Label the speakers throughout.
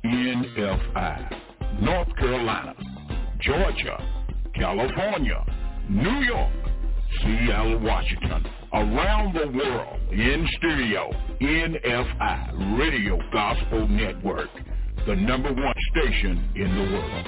Speaker 1: NFI, North Carolina, Georgia, California, New York, Seattle, Washington, around the world, in stereo, NFI, Radio Gospel Network, the number one station in the world.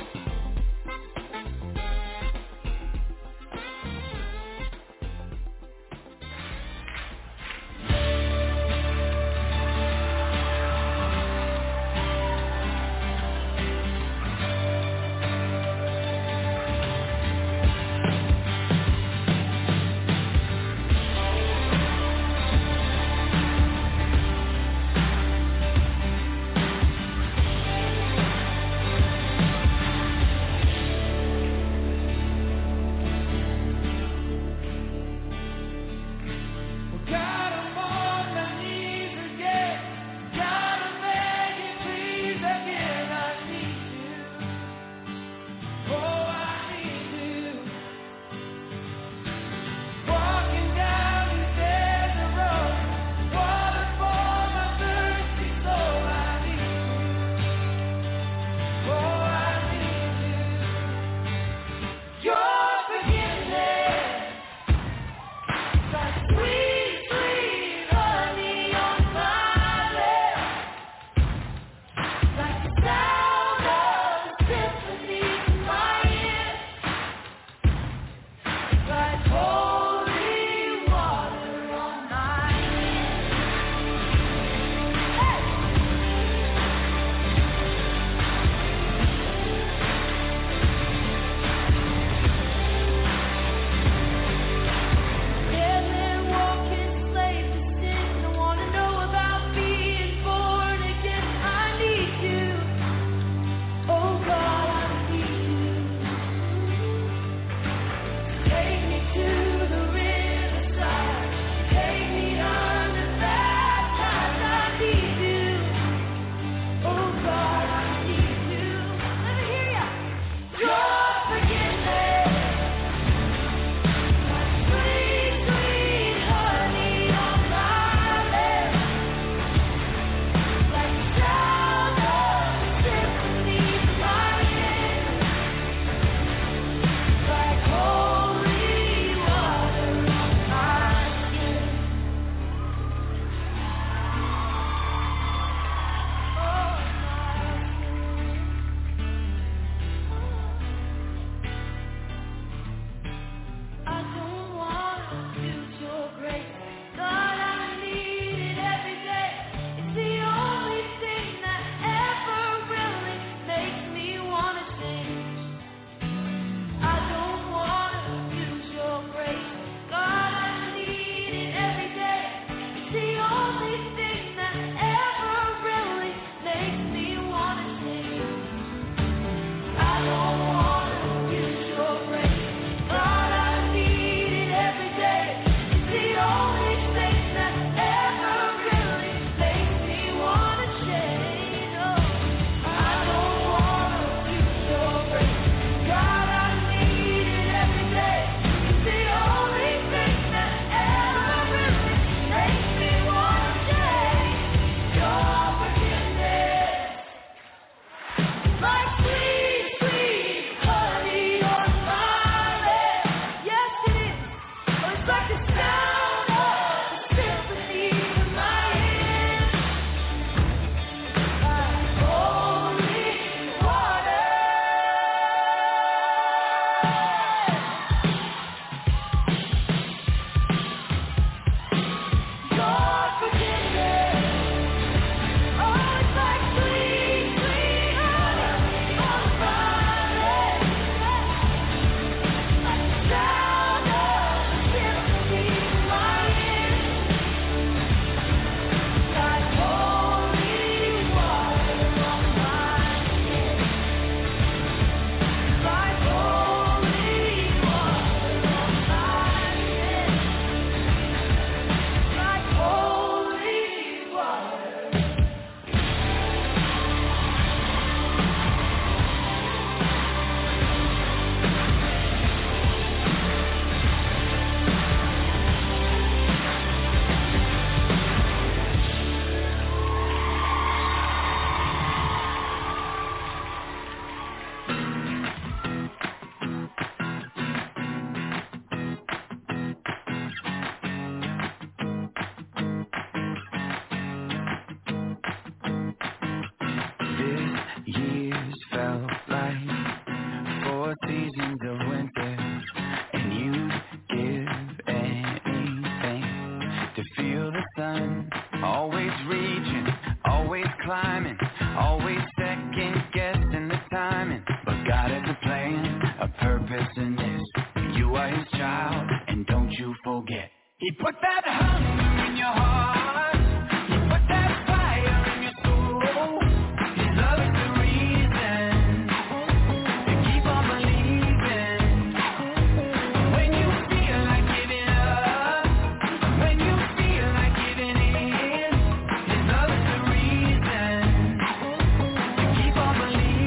Speaker 2: reaching, always climbing, always second guessing the timing. But God has a plan, a purpose in this. You are his child, and don't you forget. He put that hunger in your heart. He put that fire in your soul. His love is the reason to keep on believing. When you feel like giving up, when you feel like giving in, his love is the reason to keep on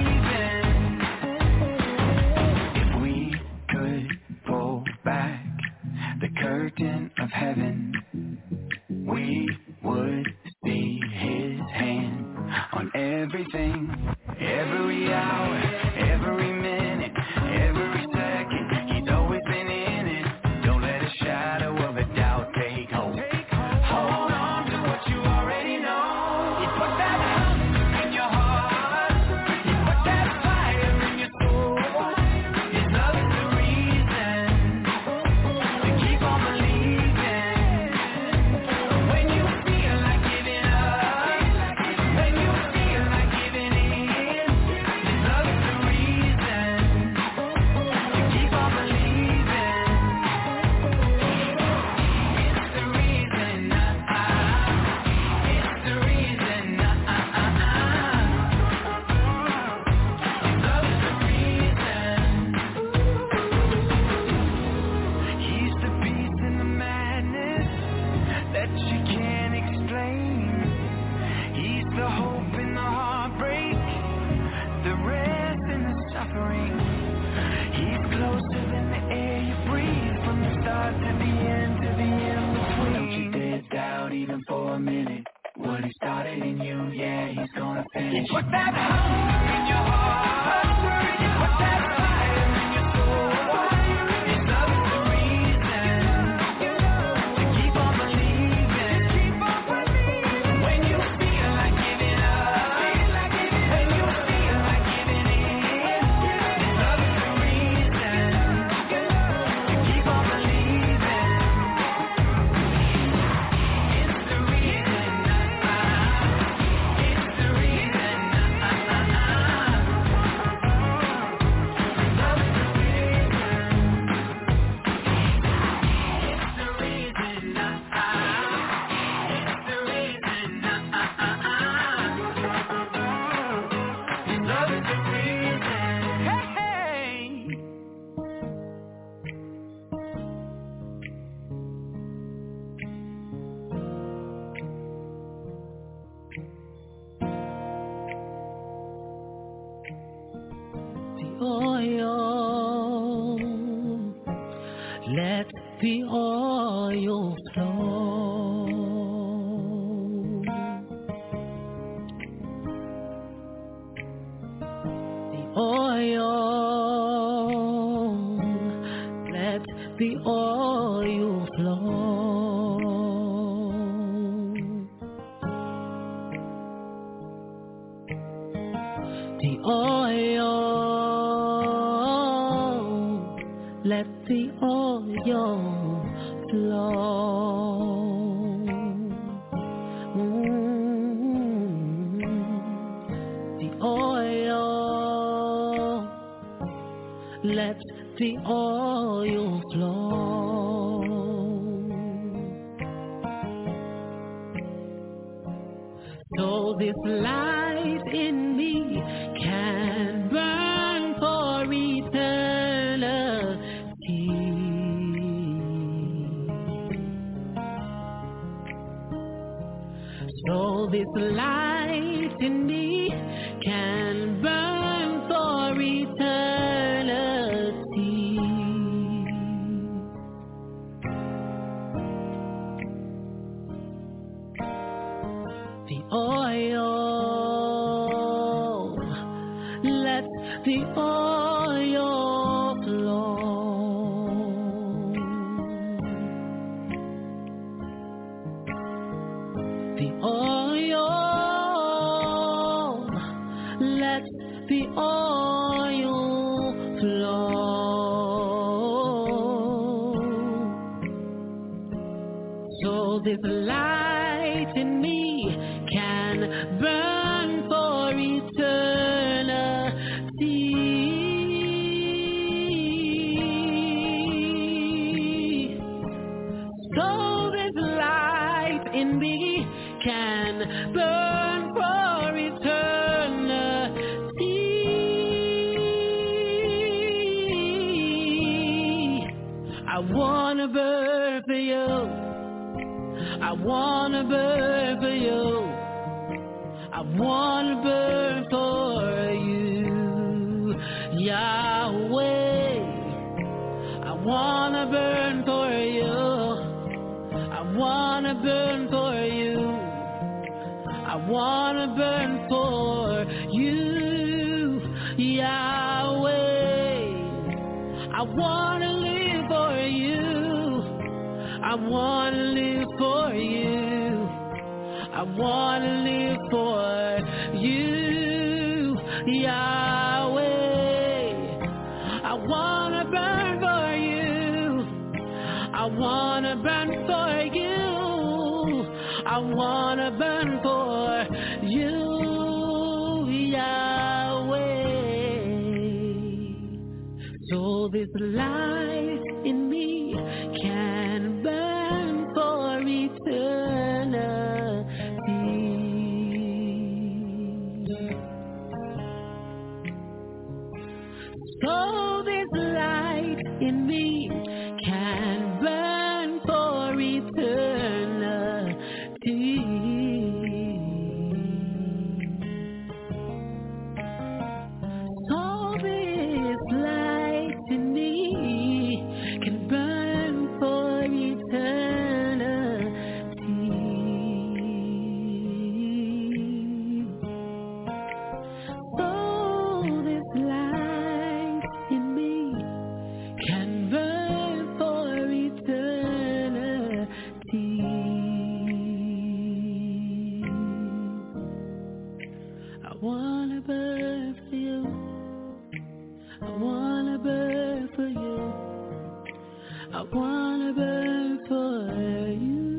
Speaker 2: believing. If we could pull back the curtain of heaven, we would see his hand on everything, every hour, every minute, every second. He's always been in it. Don't let a shadow of a doubt take hold. Hold on to what you already know. He put that hunger in your heart. He put that fire in your soul. His love is the reason to keep on believing. When you feel like giving up, when you feel like giving in, his love is the reason to keep on believing. It's the reason, it's the reason, his love is the reason. He's the peace in the madness that you can't explain. He's the hope in the heartbreak, the rest in the suffering. He's closer than the air you breathe, from the start to the end, to the in-between. Don't you dare doubt even for a minute what he started in you, yeah, he's gonna finish. He put that hunger in your heart. He put that fire in your soul. His love is the reason to keep on believing. When you feel like giving up, when you feel like giving in, his love is the reason to keep on believing. It's the reason, it's the reason, his love is the reason. It's the reason, it's the reason, his love is the reason. Hey.
Speaker 3: The oil, let the oil flow. The oil, let the oil flow. The oil, let the oil flow. The oil, let the oil flow. So this light in me can burn for eternity. So this light in me can burn for eternity. The oil, let the oil flow. The oil, let the oil flow. So this light in me burn for eternity. So this light in me can burn for eternity. I wanna burn for you. I wanna burn for you. I wanna burn for you, Yahweh. I wanna burn for you. I wanna burn for you. I wanna burn for you, Yahweh. I wanna live for you. I wanna live for you. I wanna live for you, Yahweh. I wanna burn for you. I wanna burn for you. I wanna burn for you, Yahweh. So this life in me can burn for eternity. So this light in me can burn for eternity. So this light in me can burn for eternity. So this light in me can burn for eternity. I wanna burn for you. I wanna burn for you. I wanna burn for you,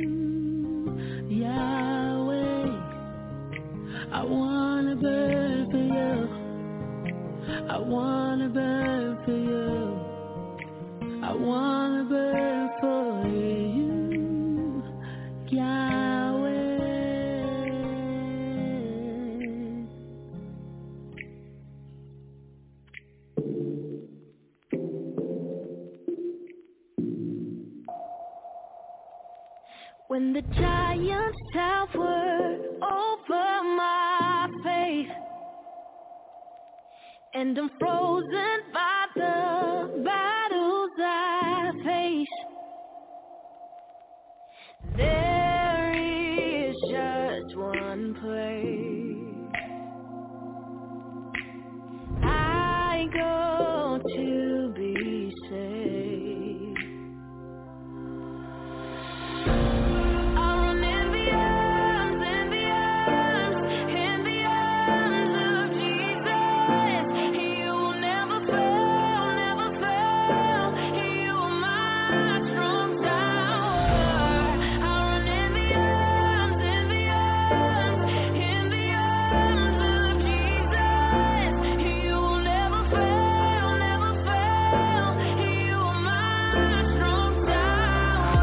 Speaker 3: Yahweh. I wanna burn for you. I wanna burn for you. I wanna burn for you, Yahweh.
Speaker 4: When the giants tower over my faith, and I'm frozen by the battles I face, there is just one place I go to be saved. I run in the arms, in the arms, in the arms of Jesus. You will never fail, never fail. You are my strong tower. I run in the arms, in the arms, in the arms of Jesus. You will never fail, never fail. You are my strong tower.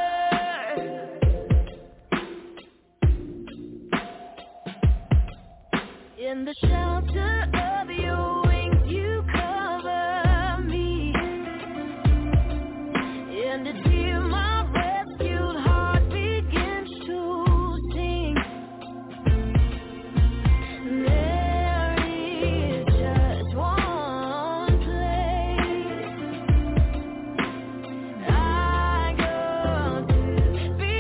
Speaker 4: In the shelter of your wings, you cover me. And it's here my rescued heart begins to sing. There is just one place I go to be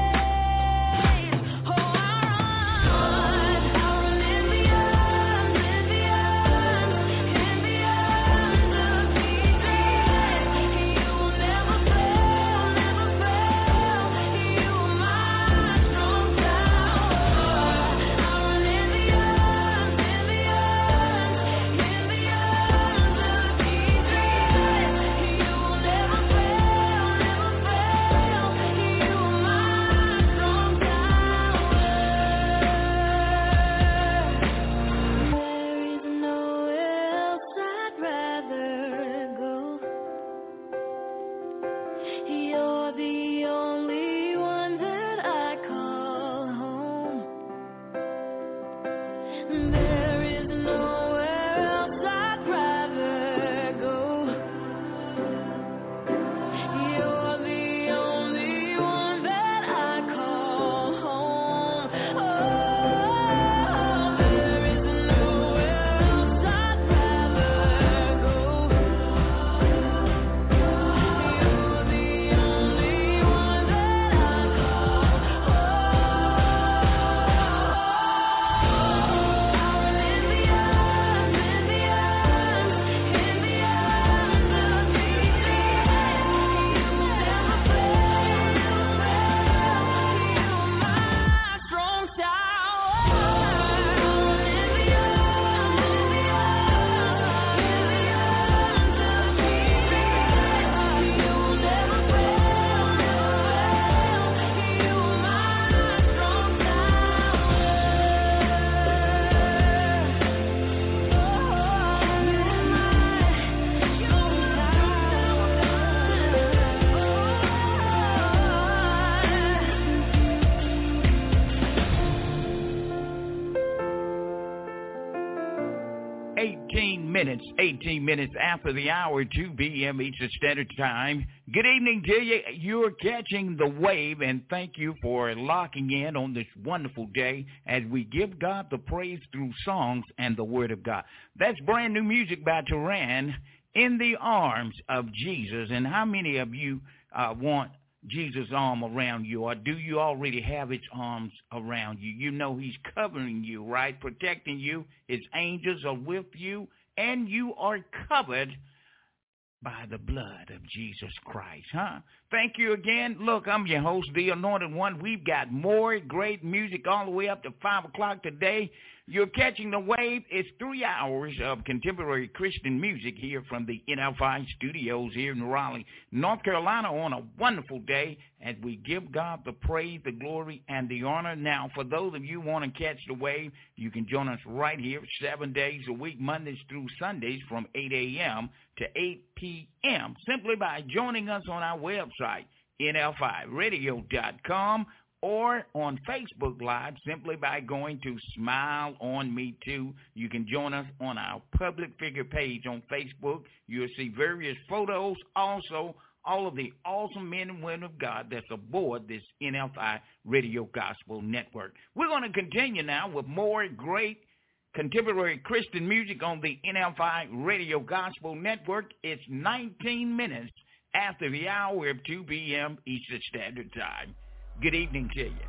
Speaker 4: saved. Oh, I run in the arms, in
Speaker 5: 18 minutes after the hour, 2 p.m. Eastern Standard Time. Good evening to you. You're catching the wave, and thank you for locking in on this wonderful day as we give God the praise through songs and the Word of God. That's brand new music by Turan, In the Arms of Jesus. And how many of you want Jesus' arm around you, or do you already have his arms around you? You know he's covering you, right? Protecting you. His angels are with you, and you are covered by the blood of Jesus Christ, huh? Thank you again. Look, I'm your host, The Anointed One. We've got more great music all the way up to 5 o'clock today. You're catching the wave. It's 3 hours of contemporary Christian music here from the NFI studios here in Raleigh, North Carolina, on a wonderful day as we give God the praise, the glory, and the honor. Now, for those of you who want to catch the wave, you can join us right here 7 days a week, Mondays through Sundays from 8 a.m. to 8 p.m. simply by joining us on our website, nfiradio.com, or on Facebook Live simply by going to Smile on Me Too. You can join us on our public figure page on Facebook. You'll see various photos, also all of the awesome men and women of God that's aboard this NFI Radio Gospel Network. We're going to continue now with more great contemporary Christian music on the NFI Radio Gospel Network. It's 19 minutes after the hour of 2 p.m. Eastern Standard Time. Good evening to you.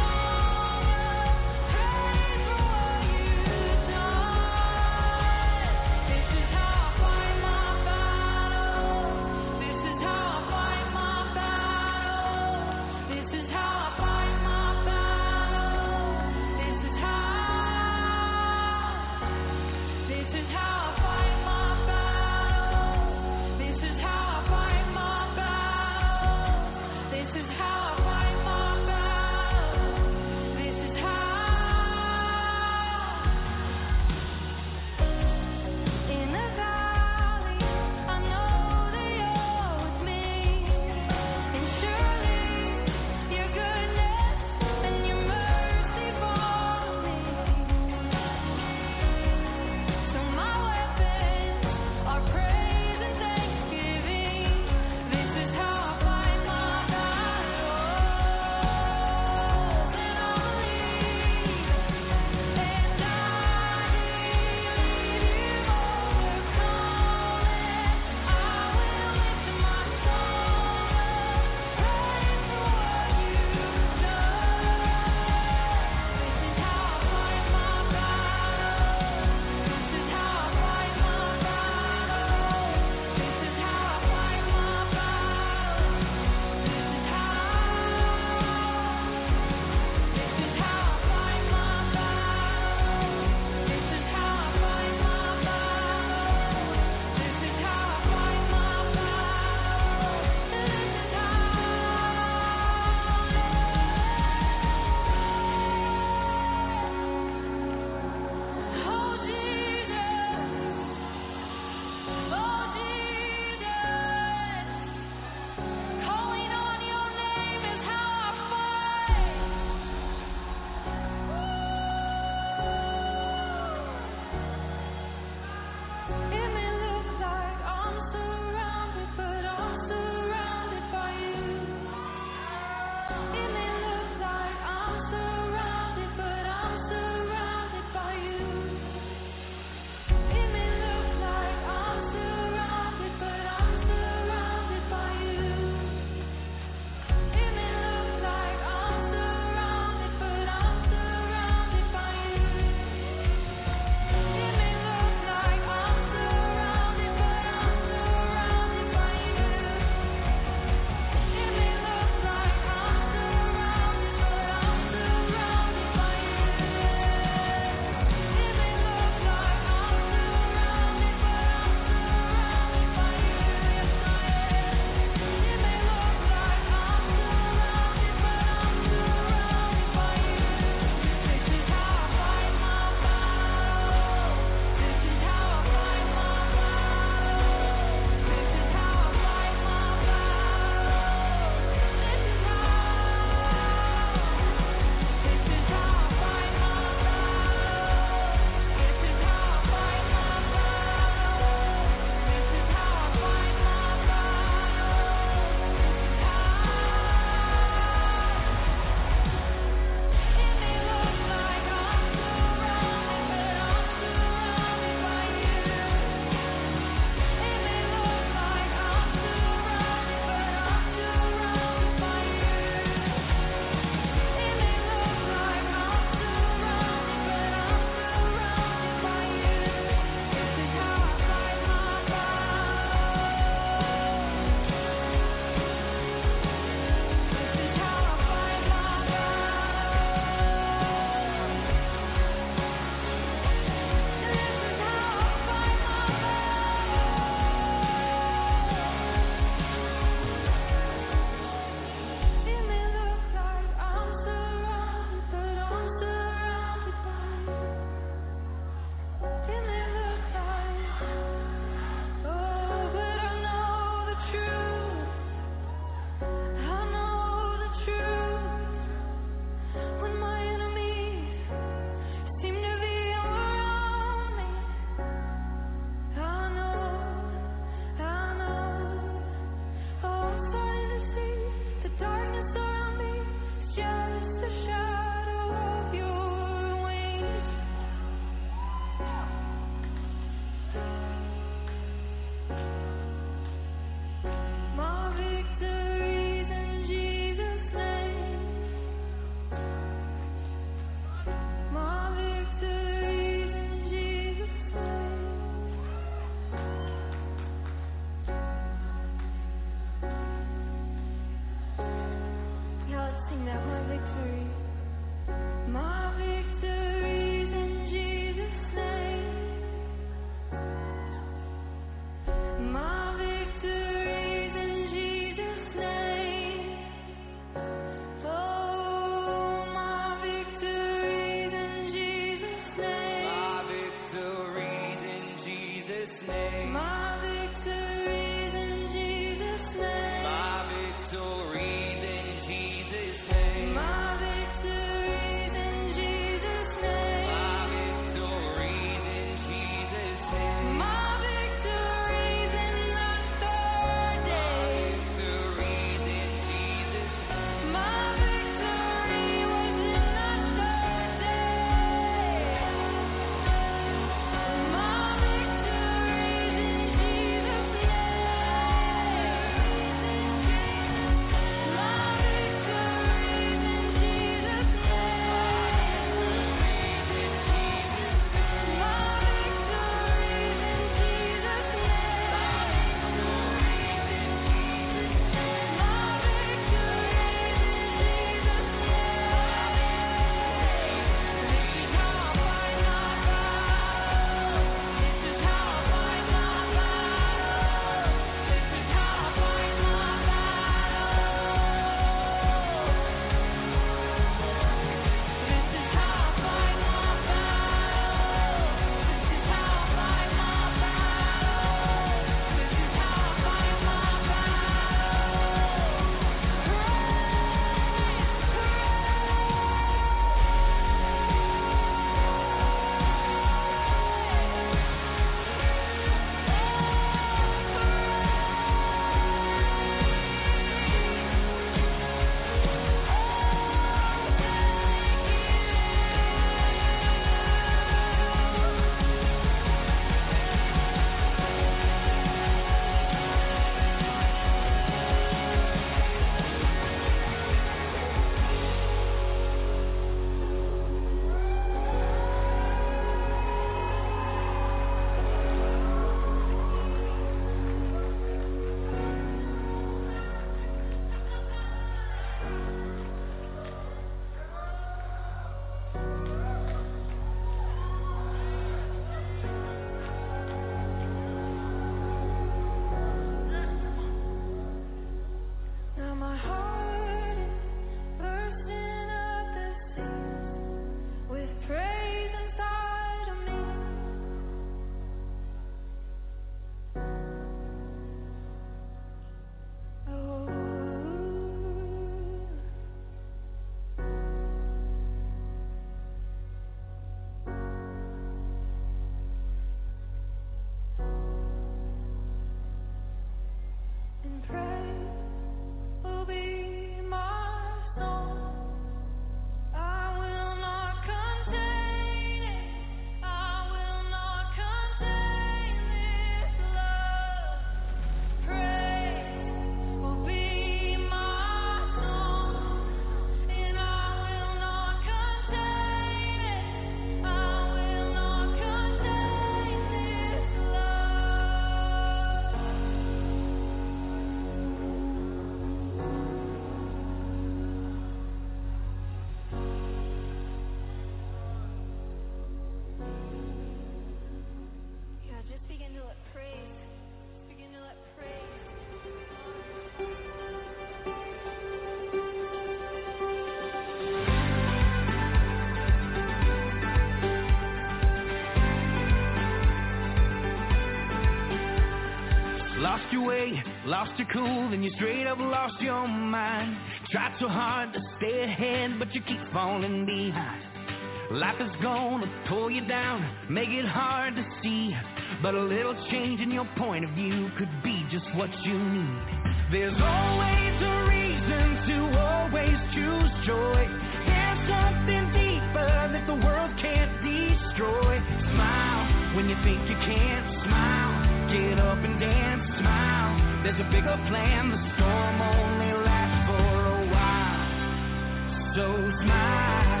Speaker 2: way, lost your cool, then you straight up lost your mind. Tried so hard to stay ahead, but you keep falling behind. Life is gonna pull you down, make it hard to see, but a little change in your point of view could be just what you need. There's always a reason to always choose joy. There's something deeper that the world can't destroy. Smile when you think you can't. Smile, get up and dance. Smile, there's a bigger plan. The storm only lasts for a while, so smile.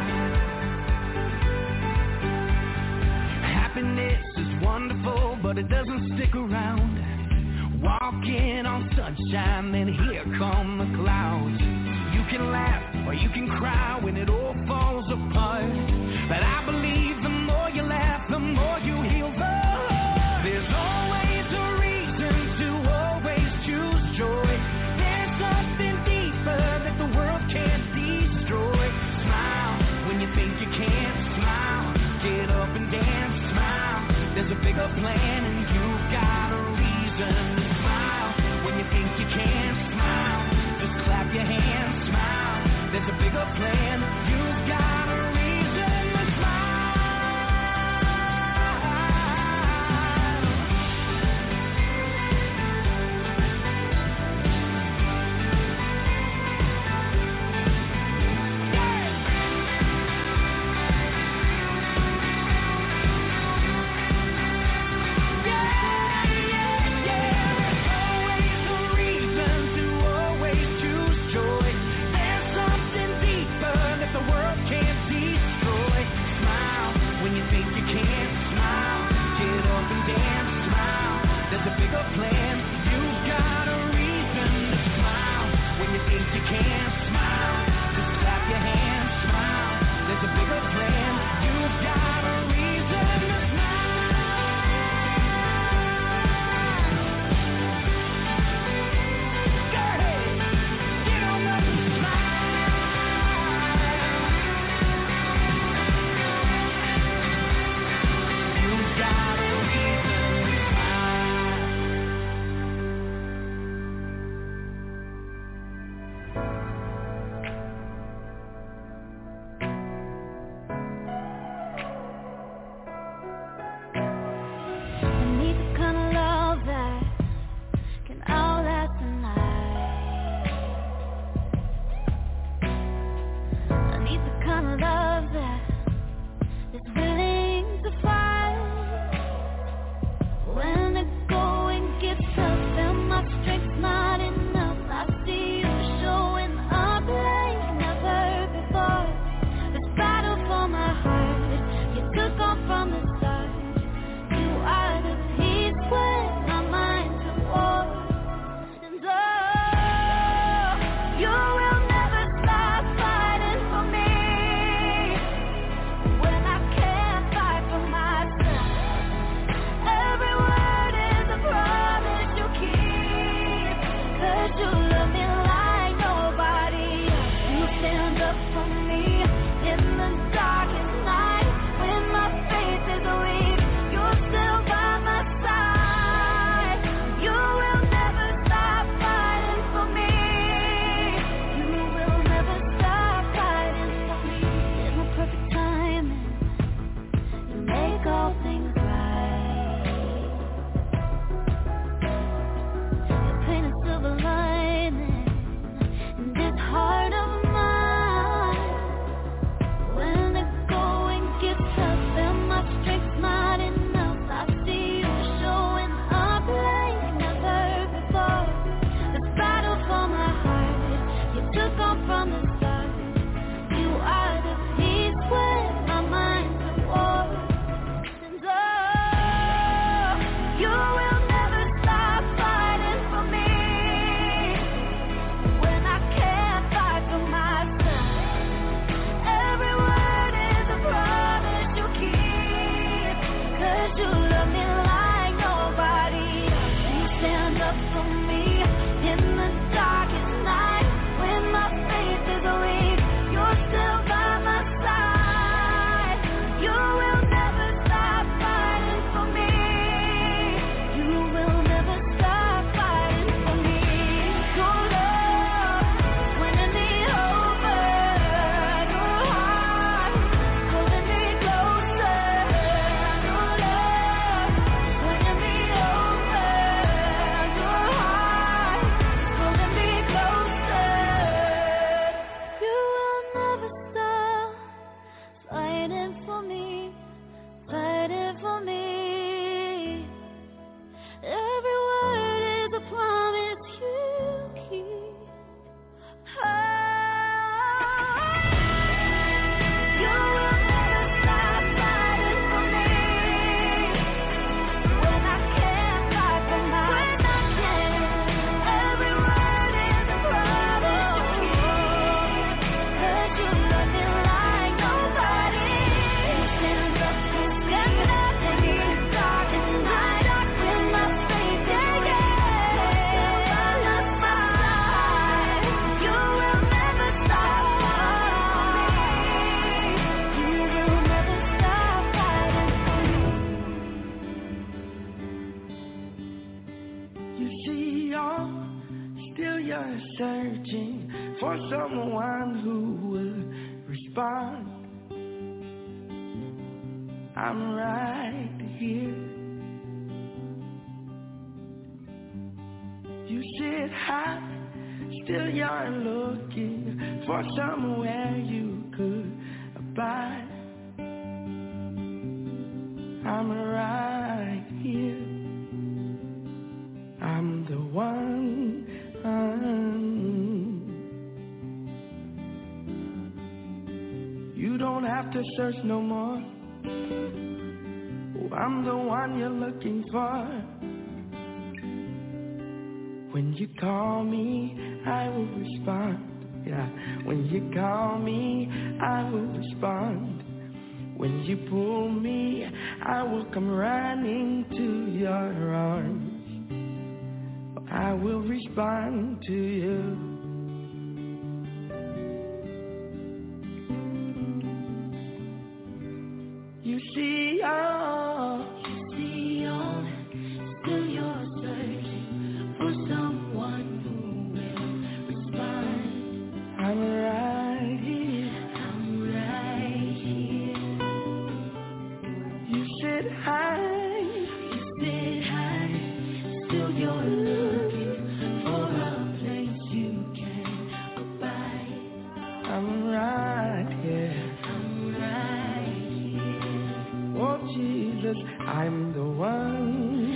Speaker 2: Happiness is wonderful, but it doesn't stick around. Walking on sunshine, then here come the clouds. You can laugh or you can cry when it all falls apart, but I believe the more you laugh, the more you heal the heart. There's always a reason to always choose joy. There's something deeper that the world can't destroy. Smile when you think you can't. Smile, get up and dance. Smile, there's a bigger plan and you've got a reason. You think you can't. Smile, just clap your hands. Smile, there's a bigger plan. You've got a reason to
Speaker 6: someone who will respond. I'm right here. You sit high, still you're looking for somewhere you could abide. I'm right here. I'm the one. You don't have to search no more. Oh, I'm the one you're looking for. When you call me, I will respond. Yeah, when you call me, I will respond. When you pull me, I will come running to your arms. I will respond to you. You see all, still you're searching for someone who will respond. I'm right here. You sit high, still you're looking for a place you can abide. I'm right here. Oh Jesus, I'm the one.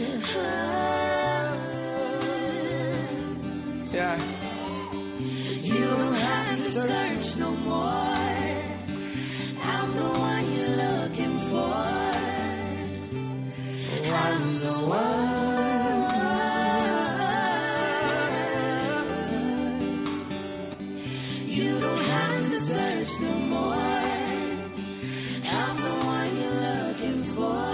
Speaker 6: Yeah. You don't have to search no more. I'm the one you're looking for. Oh, I'm the one. You don't have to search no more. I'm the one you're looking for.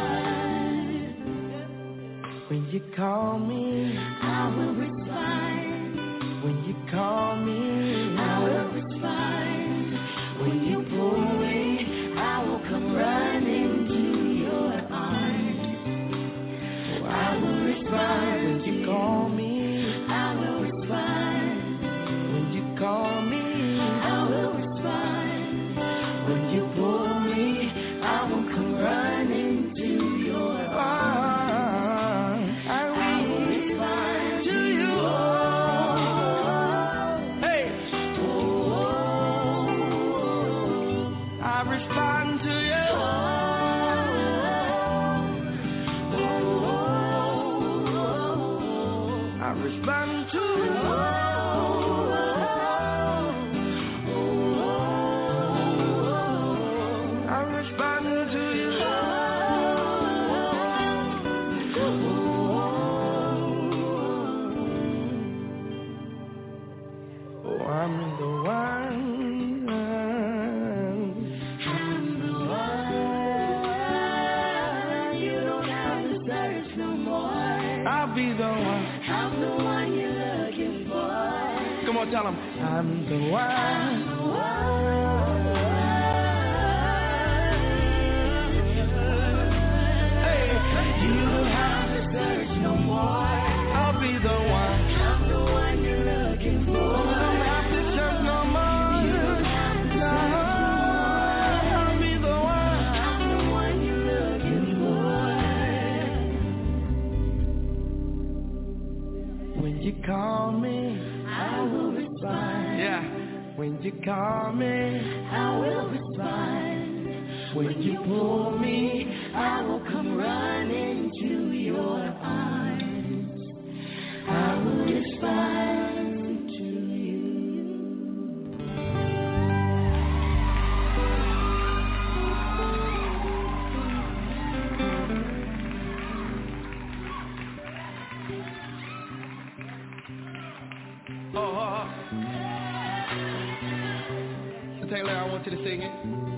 Speaker 6: When you call me, I will respond. When you call me, I will respond. When you pull me, I will come running to your arms. Oh, I will respond. When you call me, I will respond. When you call me, I will respond. When you pull me, I will come running to your arms. I will respond to you. Hey. I respond to you. I respond to you. I respond to you. Oh, I'm the one. I'm the one. You don't have to search no more. I'll be the one. I'm the one you're looking for. Come on, tell them. I'm the one. You don't have to search no more. I'll be the one. I'm the one you're looking for. You don't have to search no more. You don't have to search no more. I'll be the one. I'm the one you're looking for. When you call me, I will respond. Yeah. When you call me, I will respond. When you pull me, I will come running to your arms. I will respond to you. So Taylor, I want you to sing it.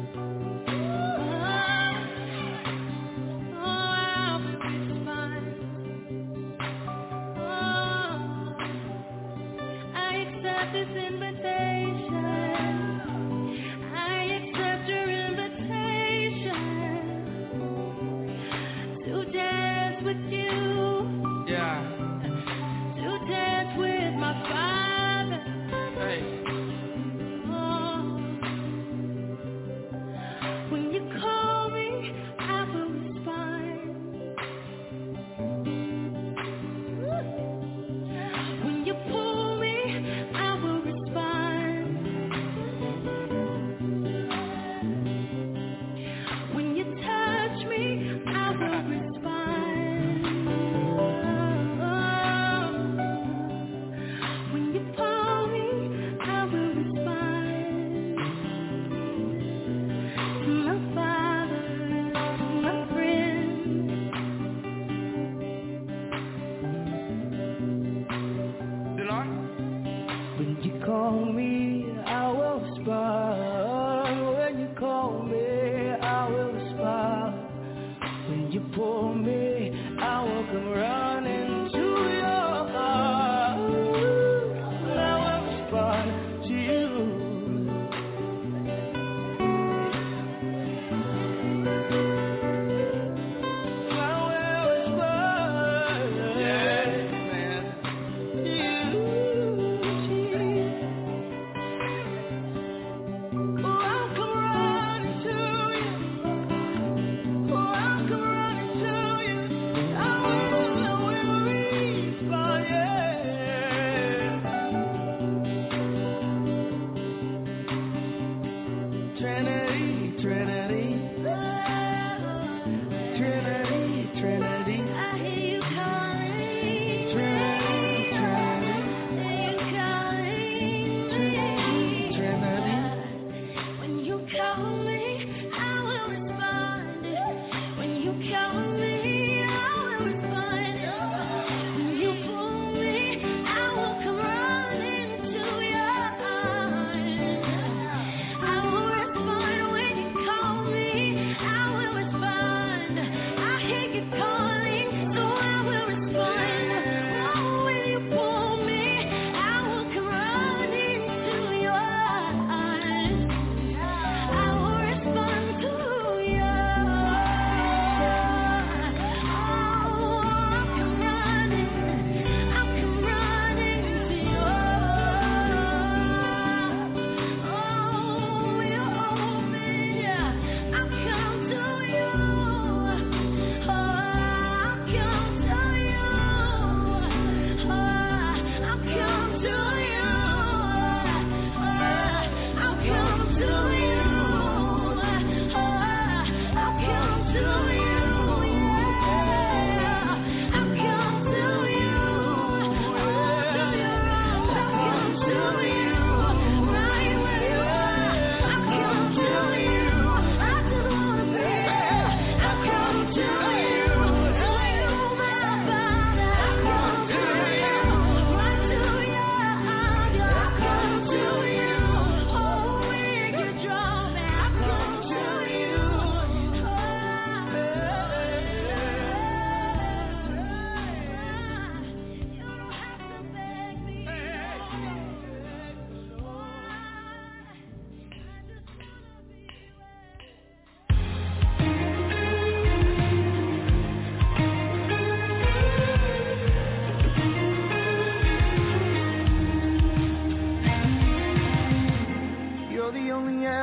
Speaker 4: This invitation, I accept your invitation to dance with you,
Speaker 6: Yeah.
Speaker 4: to dance with my Father.
Speaker 6: Hey.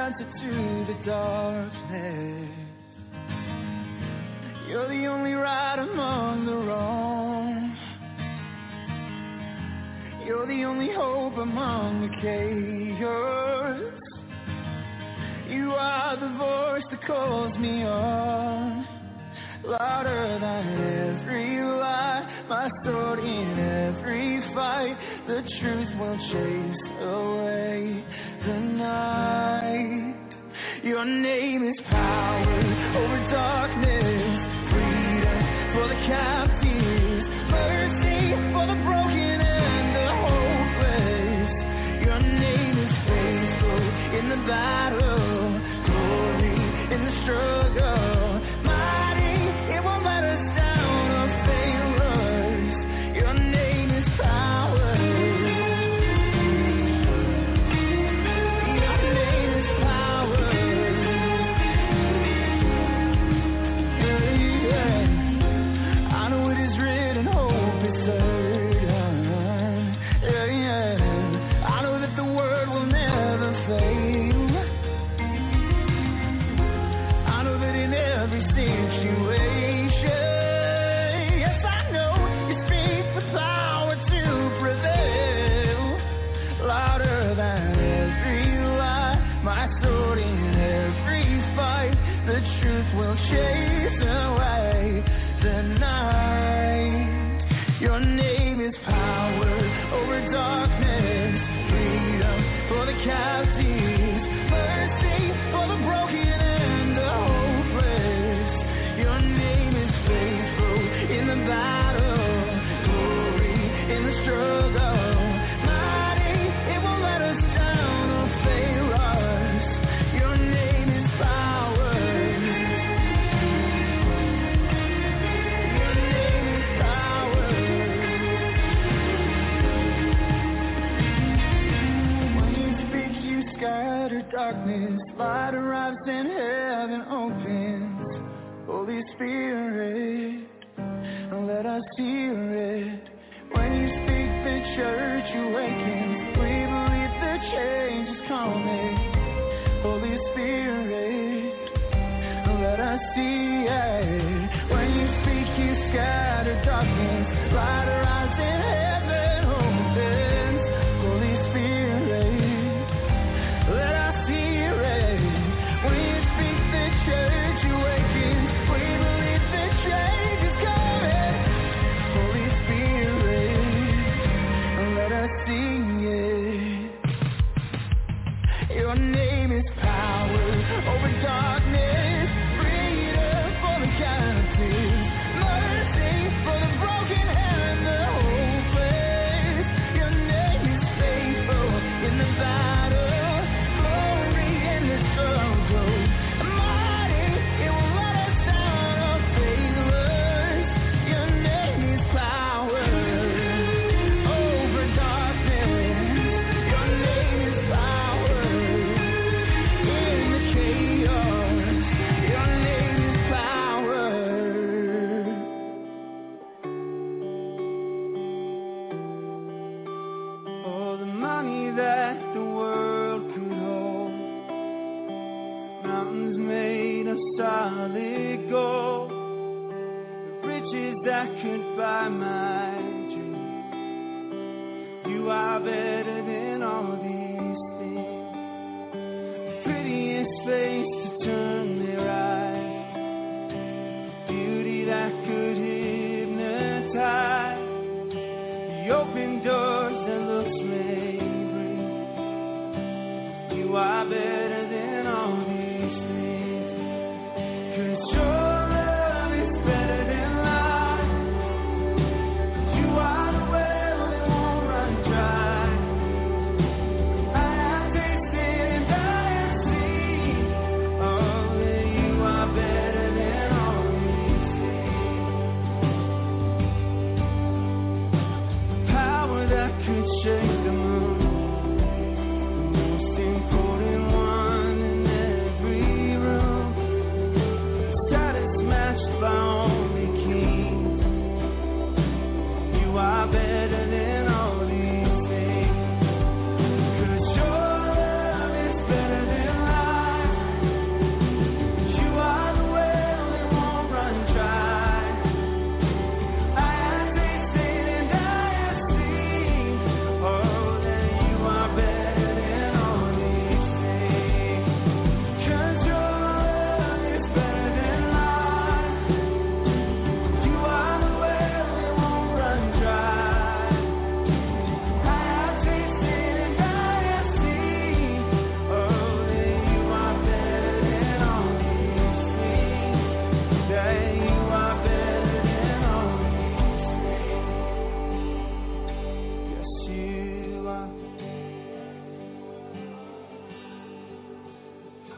Speaker 6: answer to the darkness. You're the only right among the wrong. You're the only hope among the chaos. You are the voice that calls me on, louder than every lie, my sword in every fight. The truth will chase away the night. Your name is power over darkness, freedom for the captives, mercy for the broken and the hopeless. Your name is faithful in the battle, glory in the struggle, mighty, it won't let us down or fail us. Your name is power. Your name is power. Yeah. I know it is written, hope is certain. Yeah. I know that the word will never fail. I know that in every situation, yes, I know you speak the power to prevail. Louder than every lie, my sword in every fight. The truth will chase away the night. Your name is power over darkness, freedom for the captives, mercy for the broken and the hopeless. Your name is faithful in the battle, glory in the struggle, mighty, it won't let us down or fail us. Your name is power. Your name is power. When you speak, you scatter darkness, light arrives and heaven opens. Holy Spirit, let us hear it. When you speak, the church awakens. We believe the change is coming. Holy Spirit, let us see it. When you speak, you scatter darkness, light arrives and heaven opens. Holy Spirit, let us hear it. When you speak, the church awakens. We believe the change is coming. Holy Spirit, let us see it. Your name is power over darkness, freedom for the captives, mercy for the broken and the hopeless. Your name is faithful in the battle, glory in the struggle, mighty, it will let us down or fail us. Your name is power over darkness. Your name is power in the chaos. Your name is power. All the money that the world could hold, mountains made of solid gold, the riches that could buy my dream. You are better than all these things. The prettiest place to turn their eyes, beauty that could hypnotize, the open doors that look slavery. You are better than all these things. 'Cause your love is better than life. You are the well that won't run dry. I have tasted and I have seen, oh, that you are better than all these things. Power that could shake the moon, the most important one.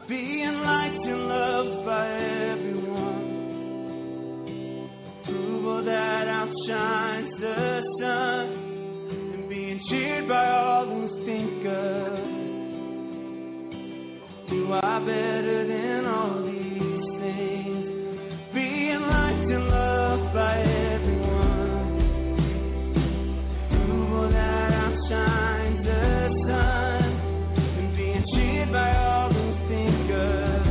Speaker 6: being liked and loved by everyone. Approval that outshines the sun, and being cheered by all who think of. You are better than all these things. Being liked and loved by everyone. Approval that outshines the sun, and being cheered by all who think of.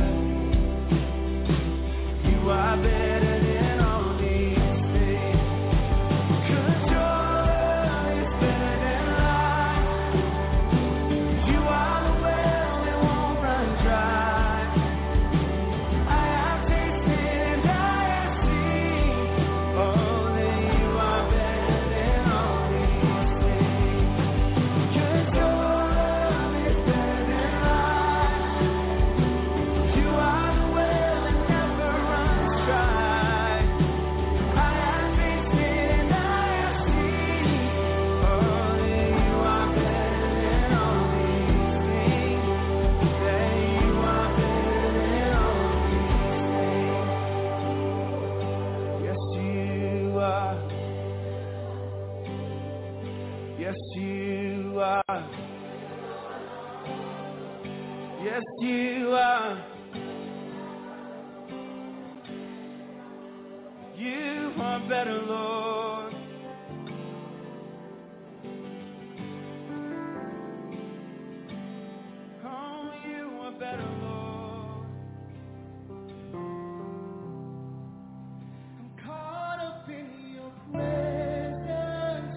Speaker 6: You are better than all these things. 'Cause joy is better than life. You are the well that won't run dry. I have tasted, I have seen, oh, that you are better than all these things. 'Cause joy is better than life. You are the well that never runs dry. I have tasted, I have seen, oh, that you are better than all these things. That you are better than all these things. Yes, you are. Yes, you are. Yes, you are. You are better, Lord. Oh, you are better, Lord. I'm caught up in your presence.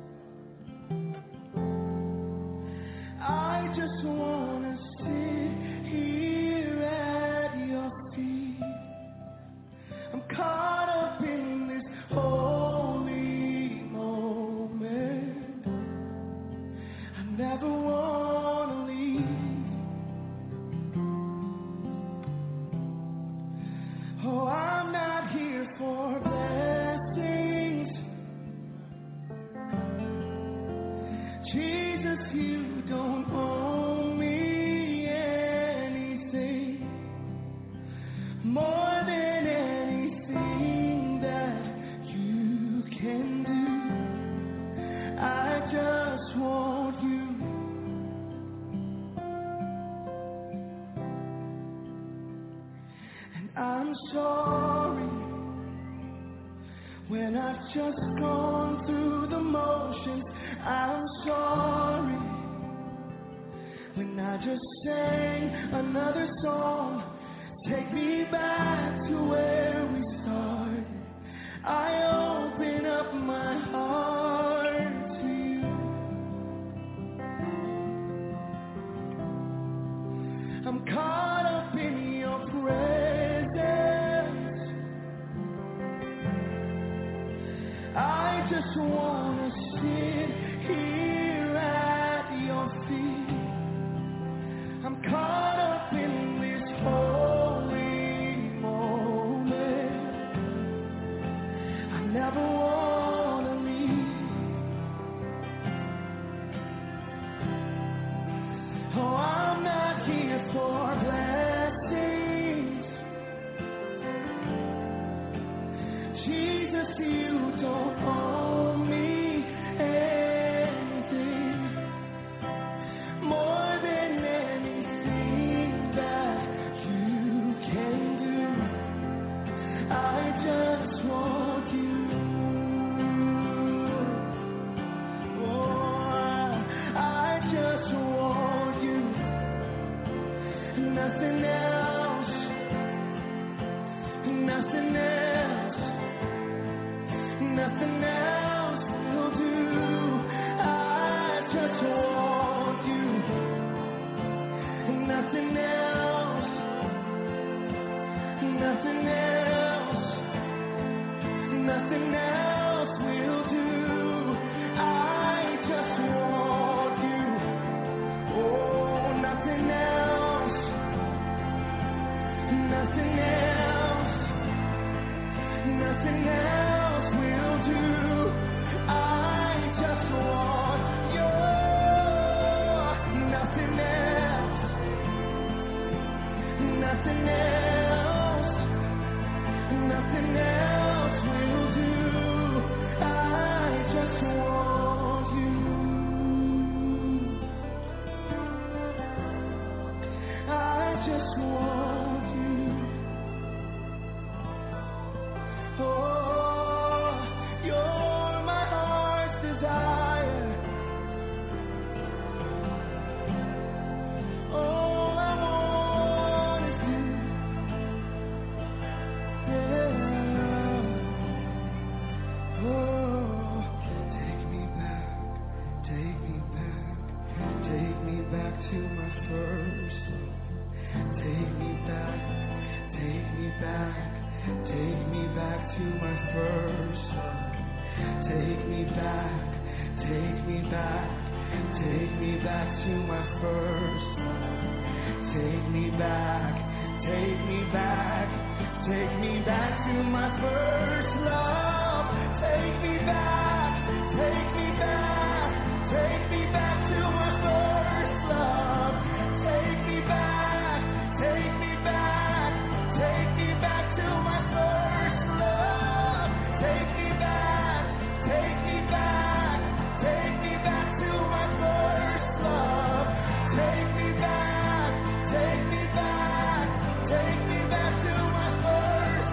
Speaker 6: I just wanna sit here at your feet. I'm caught up in this holy moment. I never wanna leave. Oh, I'm not here for blessings. Jesus, you don't owe me anything more than anything that you can do. I just want you. And I'm sorry when I've just gone through the motions. I'm sorry when I just sang another song. Take me back to where we started. I open up my heart to you. I'm caught up in your presence. I just wanna sit here at your feet. I'm caught up in this holy moment. I never wanna leave. Oh, I'm not here for blessings. Jesus, you don't owe me anything more than anything that you can do. I just want you. Oh, I just want you. Nothing else. Nothing else. Nothing else will do. I just want you. Nothing else. Nothing else. Nothing else will do. I just want you. Oh, nothing else. Nothing else. Nothing else will do. I just want you. Nothing else. nothing else will do. I just want you. I just want you. Oh, you're my heart's desire. All I want is you. Yeah. Oh, take me back, take me back, take me back to my first love. Take me back, take me back, take me back to my first love. Take me back, take me back, take me back to my first love. Take me back, take me back, take me back to my first love. Take me back, take me back, take me back to my first love. Take me back, take me back, take me back to my first love. Take me back, take me back, take me back to my first love. Take me back, take me back, take me back to my first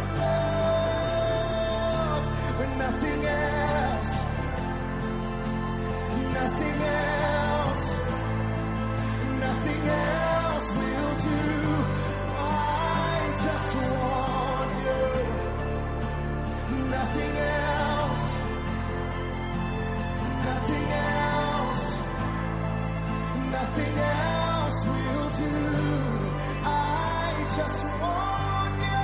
Speaker 6: love. When nothing else, nothing else, nothing else will do. I just want you. Nothing else, nothing else, nothing else will do. I just want you.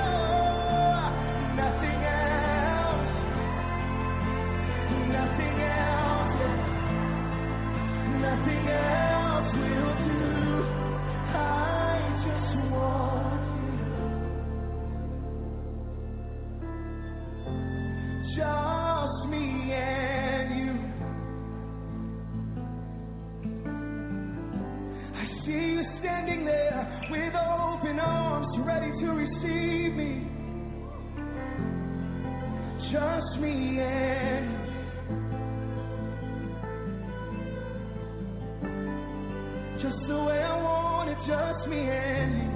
Speaker 6: Nothing else, nothing else, nothing else will do. I just want you. Just me and you. I see you standing there with open arms, ready to receive me. Just me and you. Just the way I want it, just me and you.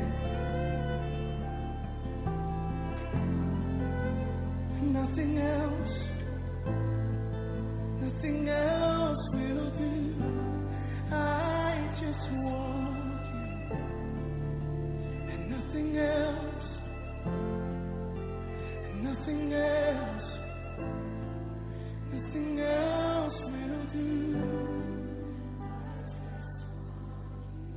Speaker 6: Nothing else, nothing else will do. I just want you. And nothing else, and nothing else, nothing else will do.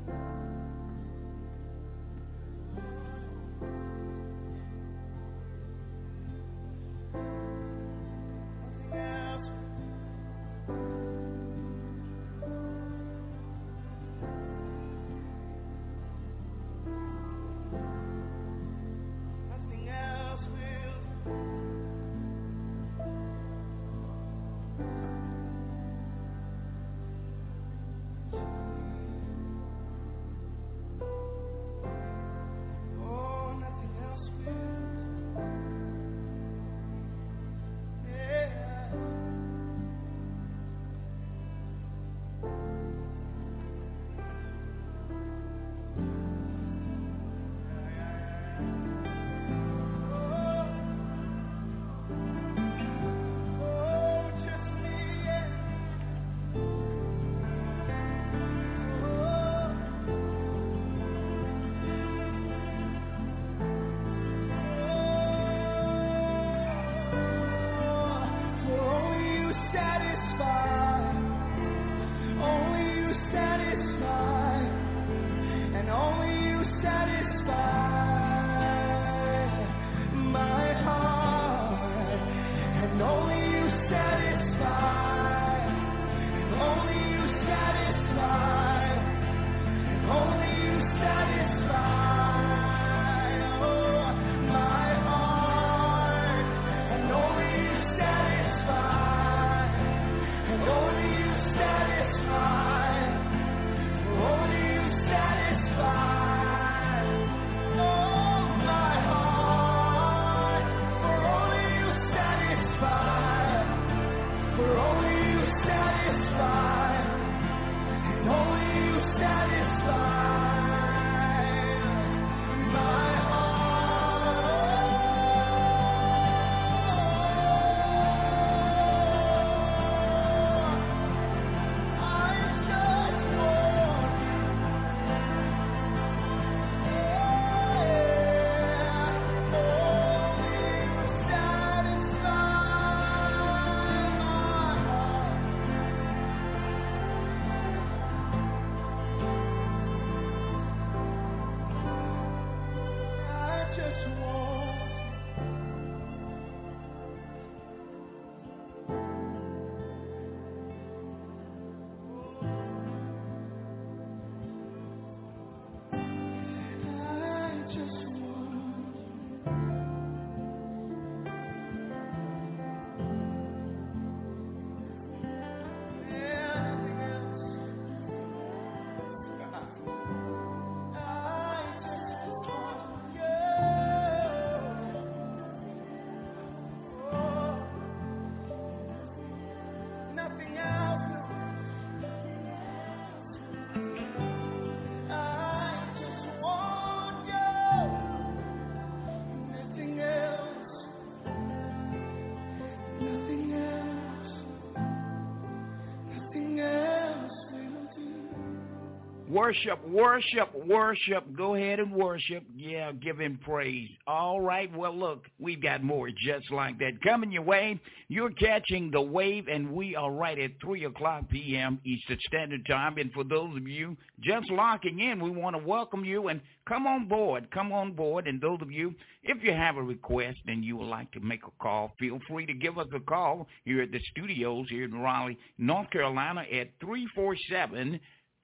Speaker 5: Worship, worship, worship. Go ahead and worship. Yeah, give him praise. All right, well, look, we've got more just like that coming your way. You're catching the wave, and we are right at 3 o'clock p.m. Eastern Standard Time. And for those of you just locking in, we want to welcome you and come on board. Come on board. And those of you, if you have a request and you would like to make a call, feel free to give us a call here at the studios here in Raleigh, North Carolina at 347-215-8049.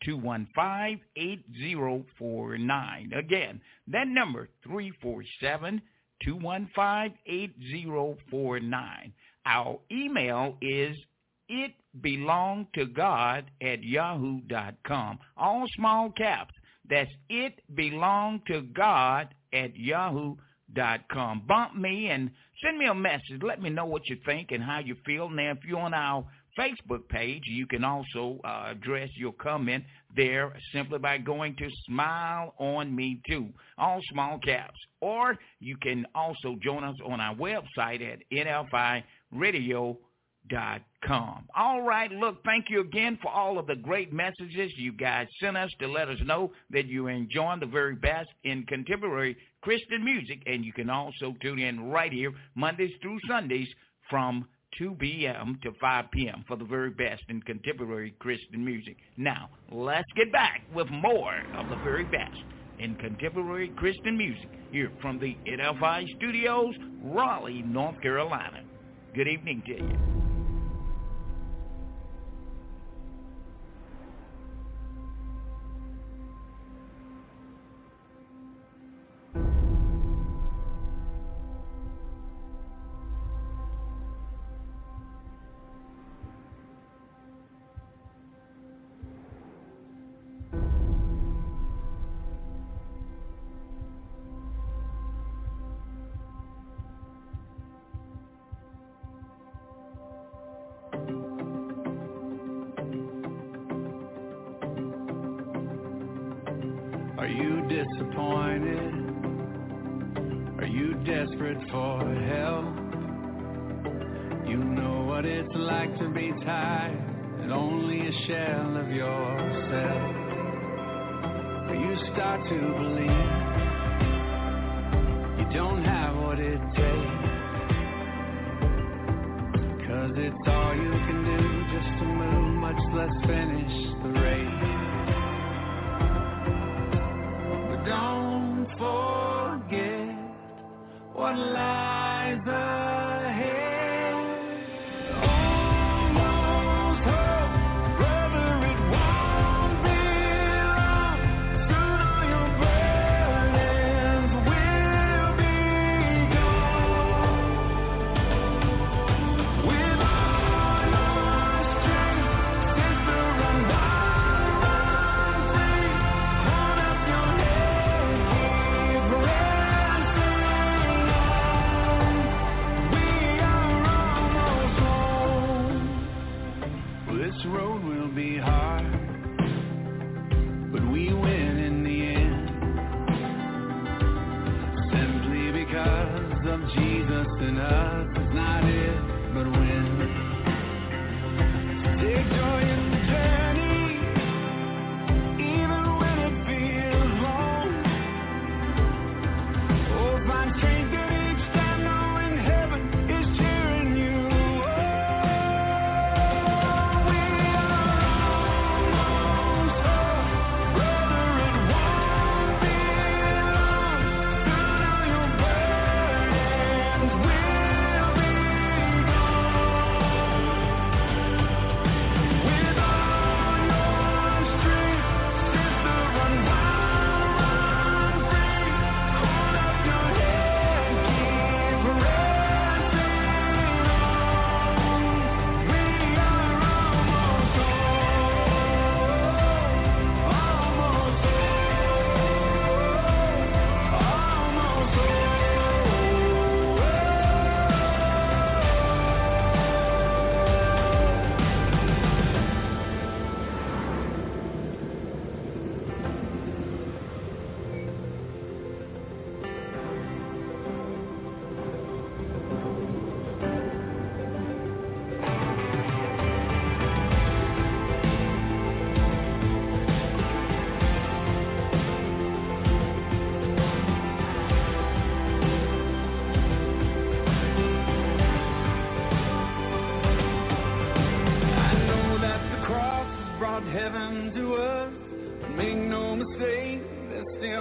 Speaker 5: Again, that number, 347-215-8049. Our email is itbelongtogod@yahoo.com. All small caps. That's itbelongtogod@yahoo.com. Bump me and send me a message. Let me know what you think and how you feel. Now, if you're on our Facebook page, you can also address your comment there simply by going to Smile on Me Too, all small caps. Or you can also join us on our website at NFIRadio.com. All right, look, thank you again for all of the great messages you guys sent us to let us know that you're enjoying the very best in contemporary Christian music. And you can also tune in right here Mondays through Sundays from 2 p.m. to 5 p.m. for the very best in contemporary Christian music. Now, let's get back with more of the very best in contemporary Christian music here from the NFI Studios, Raleigh, North Carolina. Good evening to you.
Speaker 2: Are you disappointed? Are you desperate for help? You know what it's like to be tired and only a shell of yourself. Or you start to believe you don't have what it takes, 'cause it's all you can do just to move, much less finish the race. Don't forget what lies ahead. Almost hope, brother, it won't be long. Sooner your burdens will be gone. With all your strength, sister, run free. Hold up your head.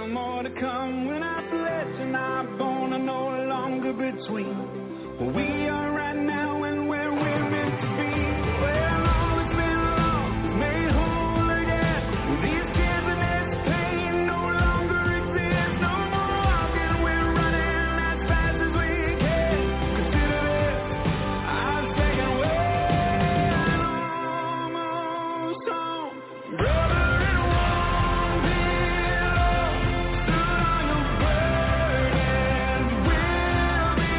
Speaker 7: more to come when our flesh and our bone are no longer between where we are right now and where we're meant to be. Well, all has been lost, made whole again. With these tears and this pain no longer exist. No more walking, we're running as fast as we can. Consider this our second wind. Almost home, brother in one pillow, stood on your burdens, will be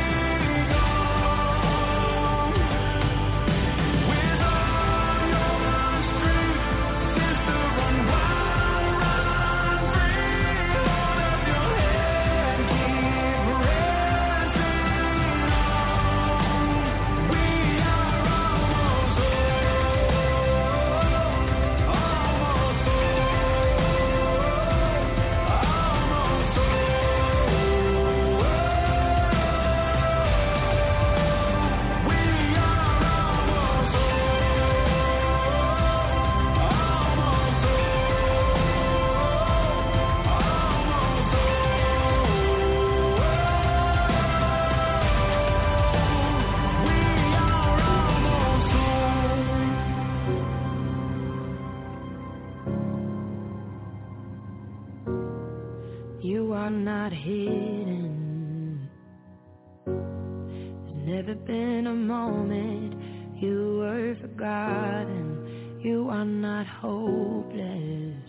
Speaker 7: gone. With all your strength, sister, run wild, run free. Hold up your head, keep pressing on. We are almost
Speaker 6: You are not hidden. There's never been a moment you were forgotten. You are not hopeless.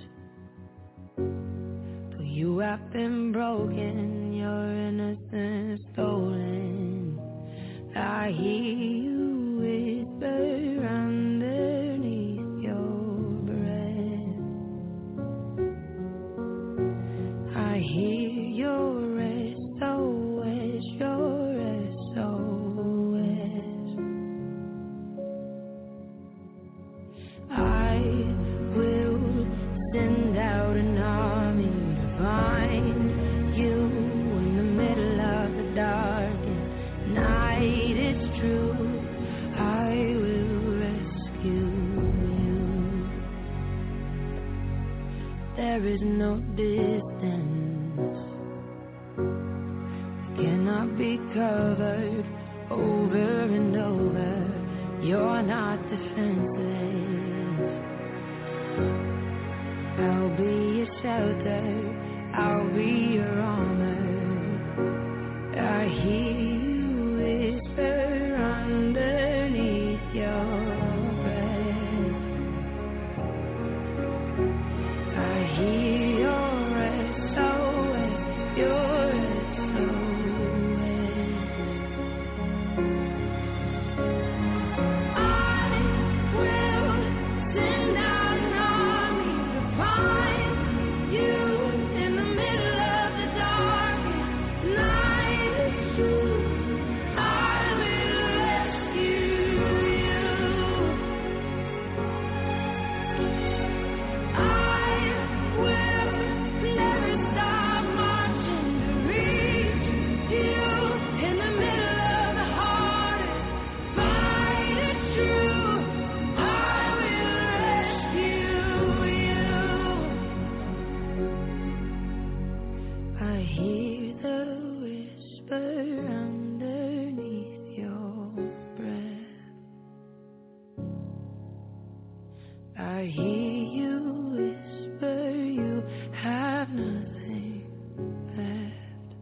Speaker 6: For you have been broken, your innocence stolen. I hear you whisper underneath your breath. I hear your SOS, your SOS. I will send out an army to find you in the middle of the darkest night. It's true, I will rescue you. There is no distance cannot be covered over and over. You're not defenseless. I'll be your shelter, I'll be your armor. I hear you whisper underneath your breath. I hear your SOS, your I hear you whisper you have nothing left.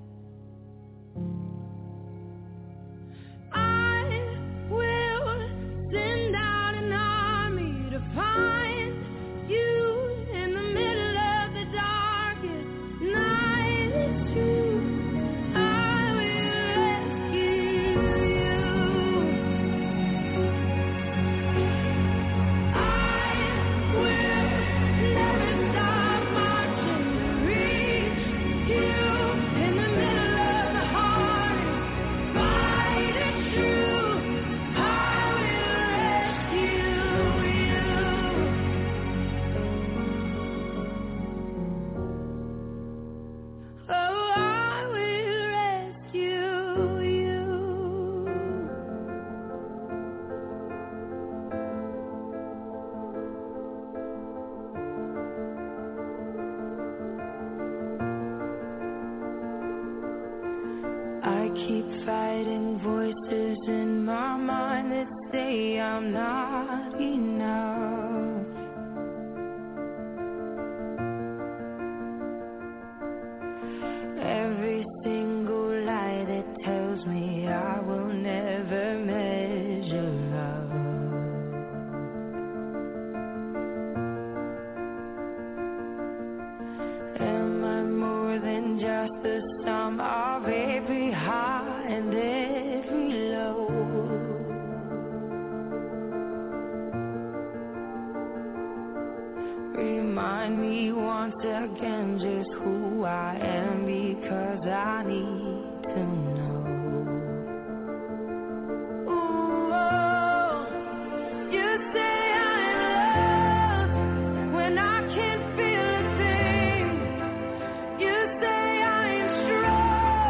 Speaker 6: I will send out an army to find you in the middle of the darkest night. It's true. fighting voices in my mind that say I'm not enough. Every single lie that tells me I will never measure up. Am I more than just the sum of every high and every low? Remind me once again just who I am, because I need to know. Ooh, oh, you say I'm loved when I can't feel a thing. You say I'm strong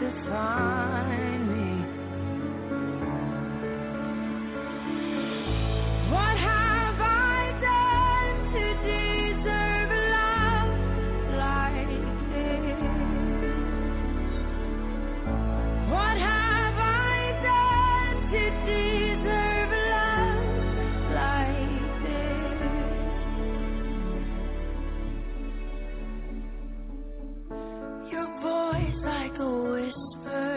Speaker 6: find me. What have I done to deserve love like this? What have I done to deserve love like this? Your voice like a whisper,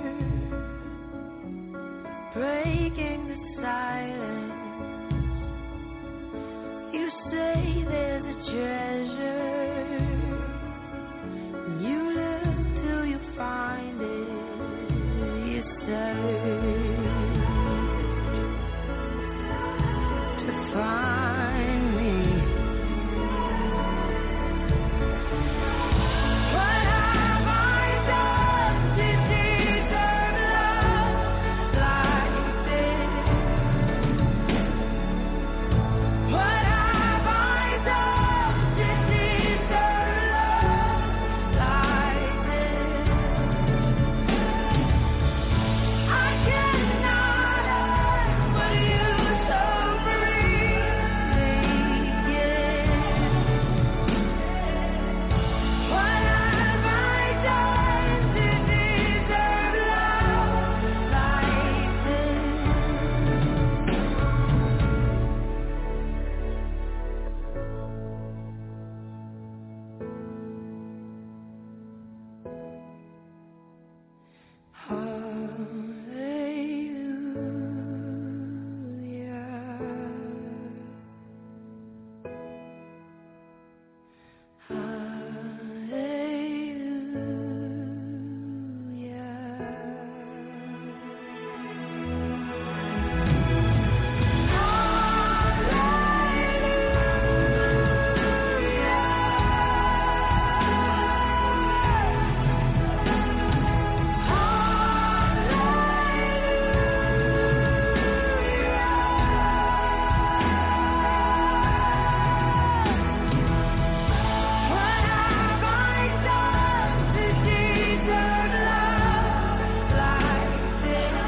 Speaker 6: breaking the silence. You say there's a treasure, and you look till you find it. You search to find me. What have I done to deserve love like this? What have I done to deserve love like this? I cannot ask what you so freely give. What have I done to deserve love like this? What have I done to deserve love like this?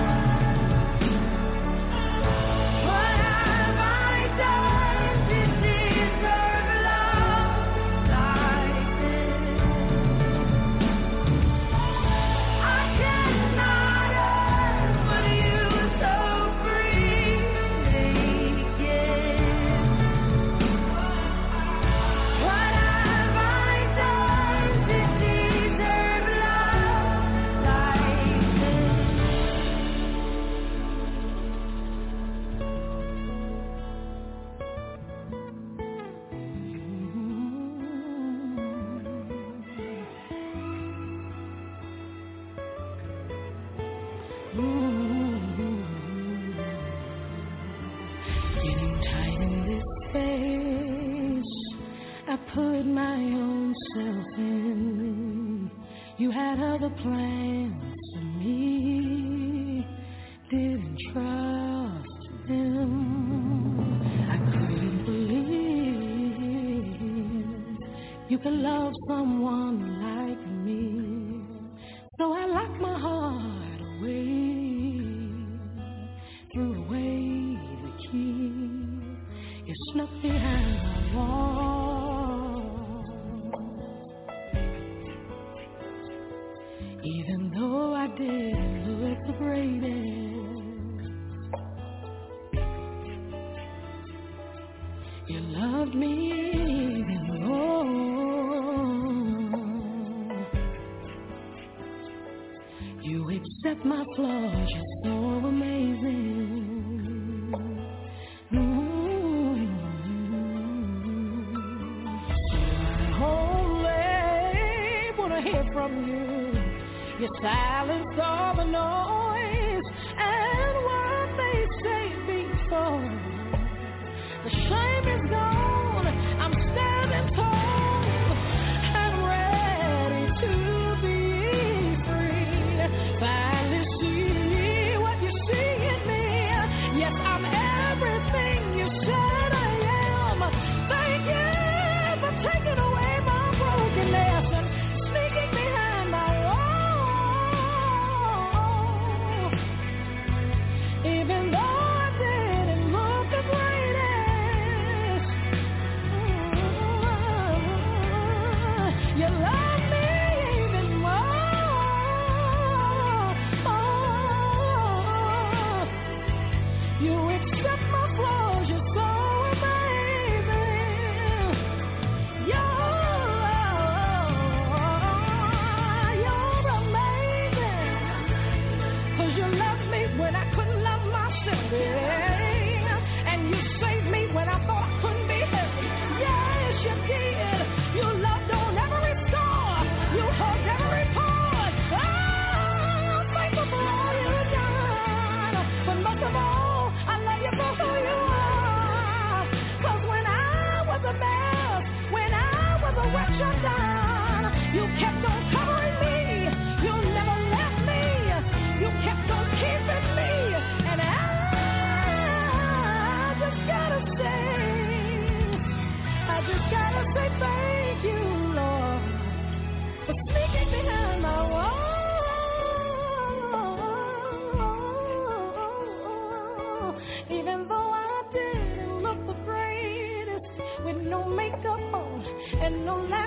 Speaker 6: What have I done to deserve love like this? I cannot ask what you so freely give. What have I done to deserve love like Getting tight in this space, I put my own self in. You had other plans for me, didn't trust them. I couldn't believe you could love someone like me. So I locked my heart away, threw away the key. You snuck behind my wall, even though I didn't look the greatest. You loved me even more. You accept my flaws, you're so amazing. I only wanna hear from you. You silence all the noise and what they say before. The shame is gone. I'm standing tall and ready to be free. Finally see what you see in me. Yes, I'm everything you said I am. Thank you for taking away my brokenness and sneaking behind my wall.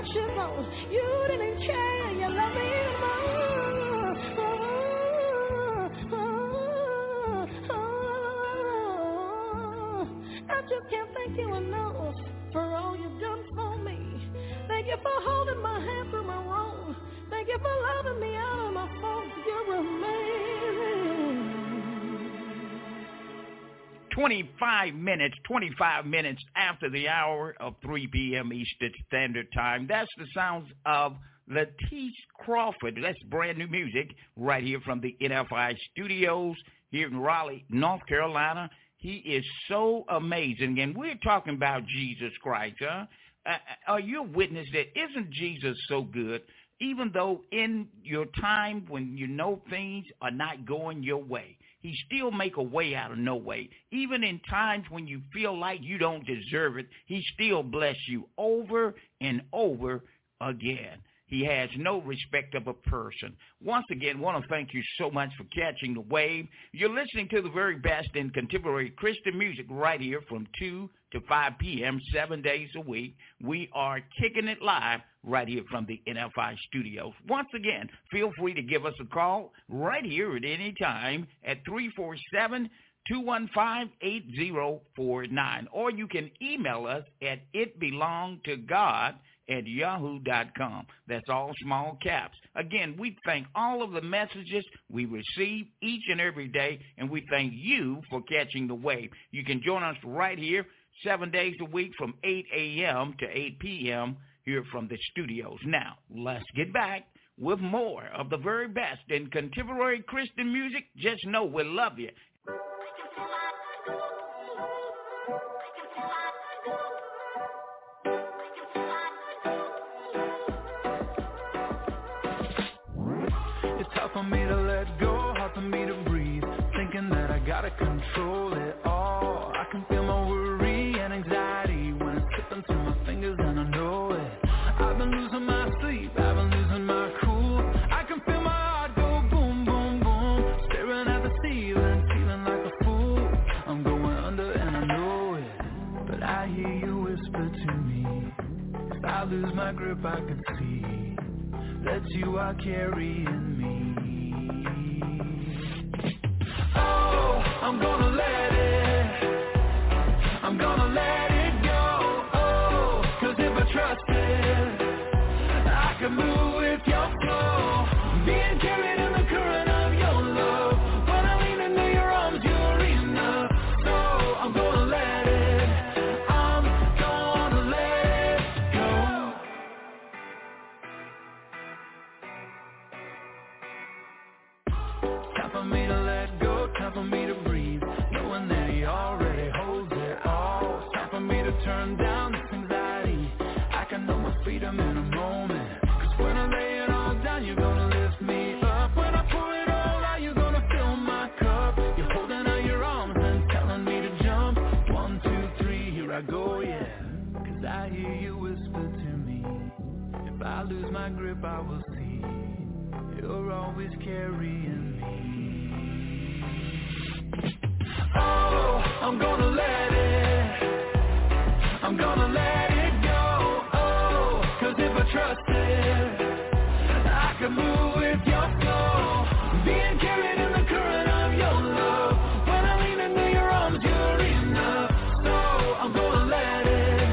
Speaker 6: you know you didn't care. You love me more. I just can't thank you enough for all you've done for me. Thank you for holding my hand through my wrong. Thank you for loving me out of my faults. You're amazing.
Speaker 5: 25 minutes after the hour of 3 p.m. Eastern Standard Time. That's the sounds of Latice Crawford. That's brand new music right here from the NFI studios here in Raleigh, North Carolina. He is so amazing. And we're talking about Jesus Christ. Are you a witness that isn't Jesus so good? Even though in your time when you know things are not going your way, he still make a way out of no way. Even in times when you feel like you don't deserve it, he still bless you over and over again. He has no respect of a person. Once again, want to thank you so much for catching the wave. You're listening to the very best in contemporary Christian music right here from 2 to 5 p.m., 7 days a week. We are kicking it live right here from the NFI studios. Once again, feel free to give us a call right here at any time at 347-215-8049. Or you can email us at itbelongtogod@yahoo.com. That's all small caps. Again, we thank all of the messages we receive each and every day, and we thank you for catching the wave. You can join us right here 7 days a week from 8 a.m. to 8 p.m. here from the studios. Now, let's get back with more of the very best in contemporary Christian music. Just know we love you.
Speaker 7: For me to let go, hard for me to breathe, thinking that I gotta control it all. I can feel my worry and anxiety when it's slipping through my fingers and I know it. I've been losing my sleep, I've been losing my cool. I can feel my heart go boom, boom, boom, staring at the ceiling, feeling like a fool. I'm going under and I know it, but I hear you whisper to me. If I lose my grip I can see that you are carrying me. Oh, I'm gonna let it go. Oh, 'cause if I trust it, I can move with your flow. Being carried in the current of your love. When I lean into your arms, you're enough. So I'm gonna let it go. Time for me to let go, time for me to breathe, knowing that he already holds it all. Time for me to turn down this anxiety. I can know my freedom in a moment. 'Cause when I lay it all down, you're gonna lift me up. When I pour it all out, you're gonna fill my cup. You're holding out your arms and telling me to jump. 1, 2, 3, here I go, yeah. 'Cause I hear you whisper to me. If I lose my grip, I will see you're always carrying me. Oh, I'm gonna let it go. Oh, 'cause if I trust it, I can move with your flow. Being carried in the current of your love. When I lean into your arms, you're enough. So I'm gonna let it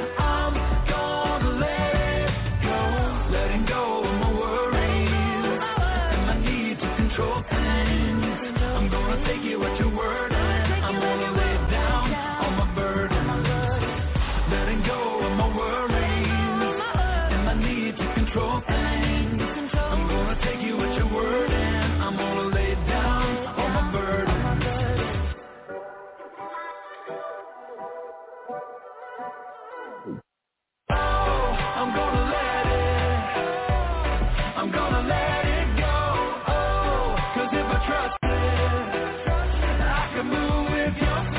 Speaker 7: go. Letting go of my worries and my need to control things. I'm gonna take you at your word. I'm gonna lay down all my burdens, letting go of my worries and my need to control things. I'm gonna take you at your word and I'm gonna lay down all my burdens. Oh, I'm gonna let it go. Oh, 'cause if I trust it, I can move with your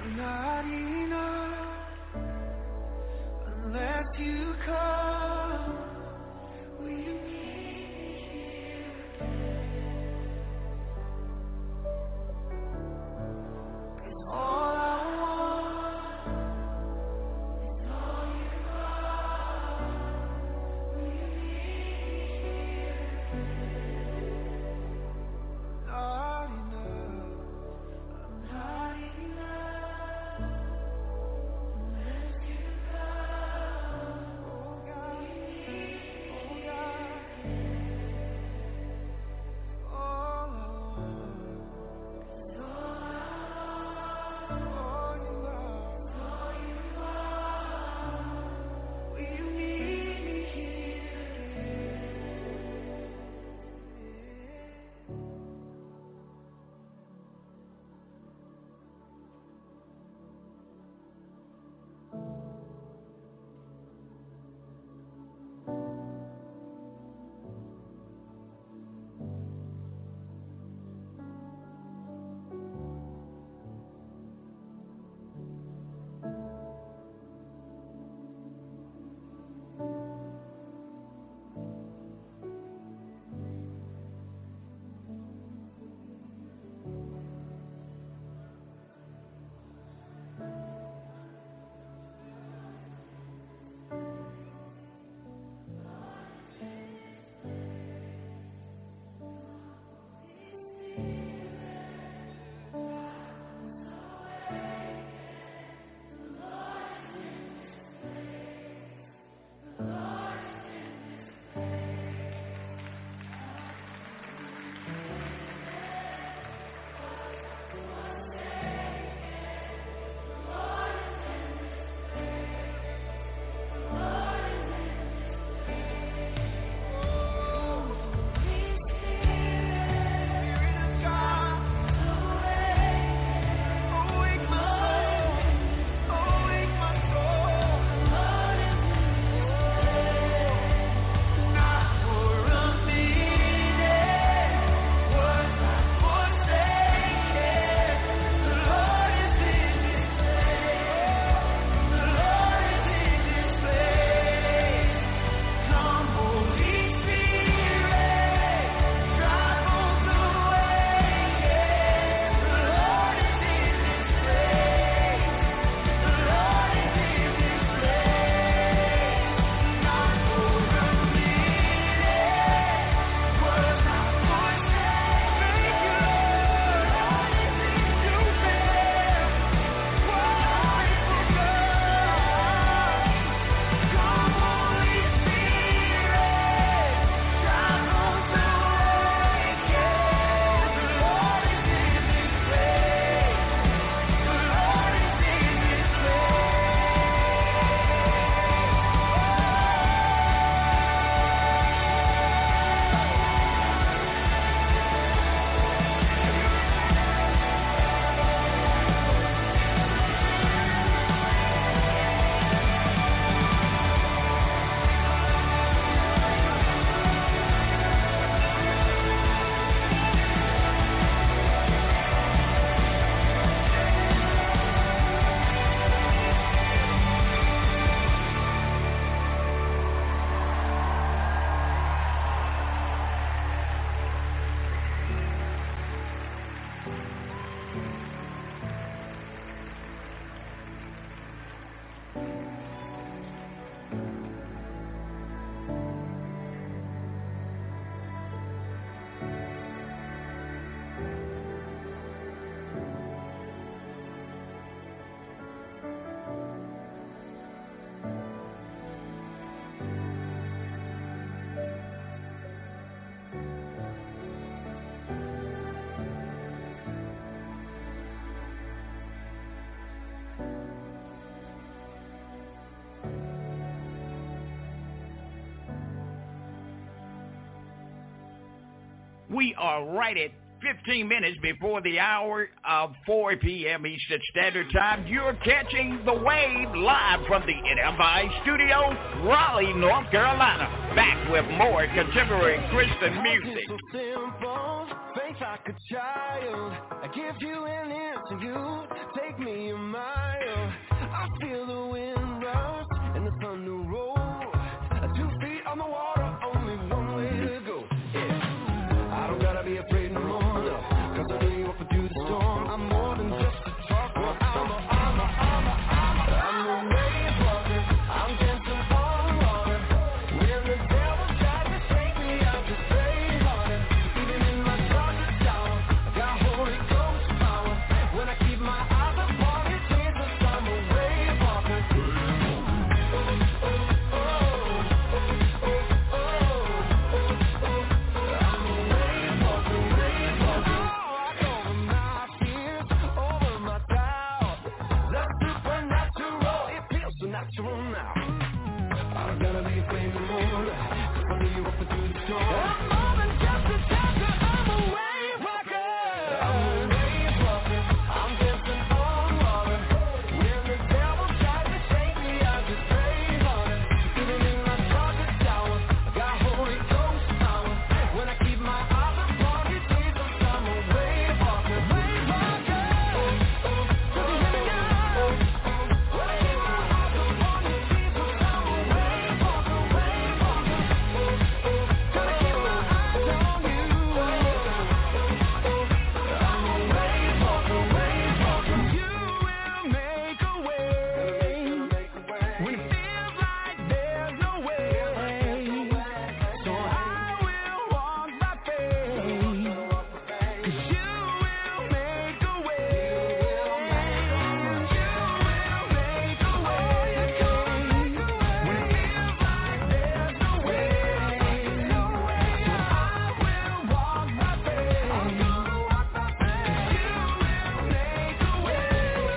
Speaker 6: not enough unless you come. Will you meet me here? It's all I want. It's all you are. Will you meet me here? Not enough. I'm not enough unless you come. Oh God, oh God, all I want is all you are. Will you meet me here?
Speaker 5: We are right at 15 minutes before the hour of 4 p.m. Eastern Standard Time. You're catching The Wave live from the NFI studio, Raleigh, North Carolina. Back with more contemporary Christian music.
Speaker 6: So simple, faith like a child. I give you an answer, you take
Speaker 8: take me a mile. I feel the wind rush and the thunder roll. 2 feet on the water, only one way to go. Yeah, I don't gotta be afraid no more, no, 'cause I know you up through the storm. I'm more than just a talker. I'm a wave walker. I'm dancing on water. When the devil tries to shake me, I just pray harder. Even in my darkest hour, I got Holy Ghost power. When I keep my eyes upon His Jesus, I'm a wave walker. Natural now. I don't gotta be afraid no more. I know you up through the storm. I'm more than just a talker. I'm a wave walker. I'm a wave walker. I'm dancing on water. When the devil tries to shake me, I just pray harder. Even in my darkest hour, I got Holy Ghost power. When I keep my eyes upon His Jesus, I'm a wave walker. Wave walker. Could you hear me now? When I keep my eyes upon His Jesus, I'm a wave walker, wave walker. Gotta keep my eyes on You. I'm a wave walker, wave walker. You will make a way when it feels like there's no way. So I will walk by faith, 'cause You will make a way. You will make a way when it feels like there's no way. So I will walk by faith, 'cause You will make a way.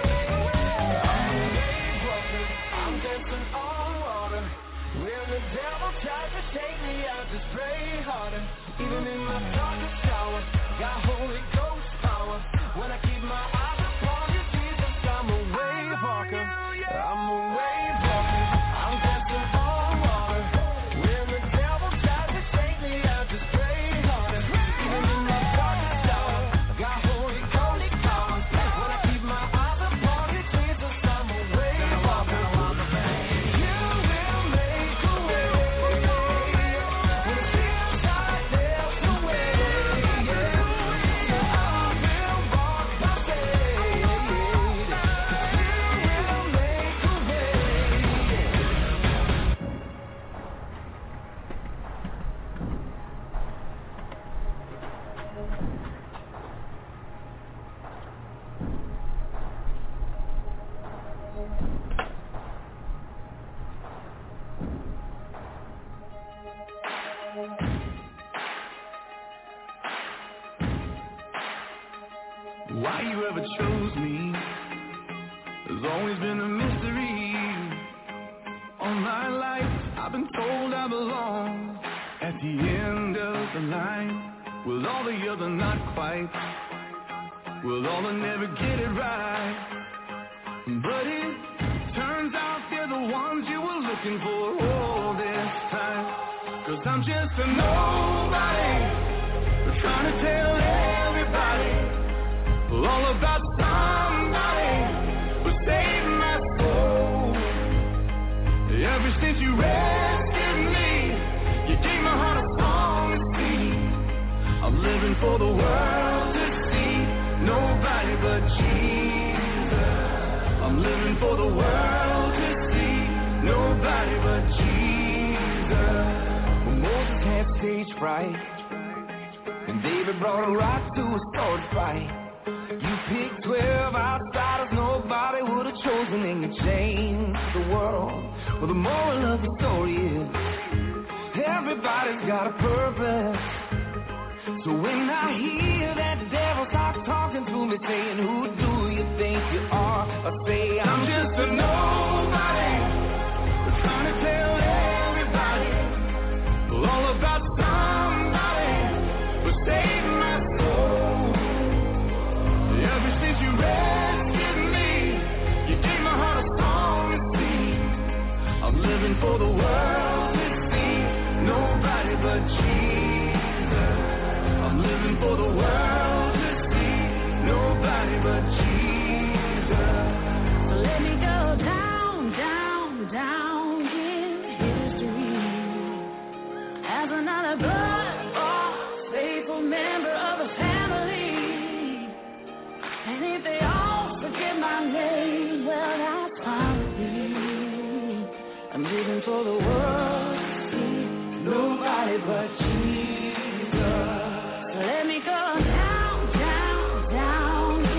Speaker 8: I'm dancing on water. When the devil tries to take me, I just pray harder. Even in my darkest hour, got Holy Ghost power. When I keep my eyes upon You, Jesus, I'm a wave walker. I'm a wave walker. I'm dancing on water. When the devil tries to shake me, I just pray harder. Even in my darkest hour, got Holy Ghost power. When I keep my eyes upon You, Jesus, I'm a wave walker. You will make a way when it feels like there's no way. So I will walk by faith. You will make a way. Why you ever chose me has always been a mystery. All my life I've been told I belong at the end of the line, with all the other not quite, with all the never get it right. But it turns out they're the ones you were looking for all this time. 'Cause I'm just a nobody, trying to tell everybody all about somebody who saved my soul. Ever since You rescued me, You gave my heart a song to sing. I'm living for the world to see, nobody but Jesus. I'm living for the world to see, nobody but Jesus. When Moses had stage fright, and David brought a rock to a sword fight, You picked 12 outsiders nobody would have chosen, and You changed the world. Well, the moral of the story is everybody's got a purpose. So when I hear that devil start talking to me, saying, who do you think you are? I say, I'm just a nobody, trying to tell everybody all about somebody who saved my soul. Ever since You rescued me, You gave my heart a song to sing. I'm living for the world to see, nobody but Jesus. I'm living for the world to see, nobody but Jesus.
Speaker 6: for the world to see. Nobody but Jesus. Let me go down, down, down in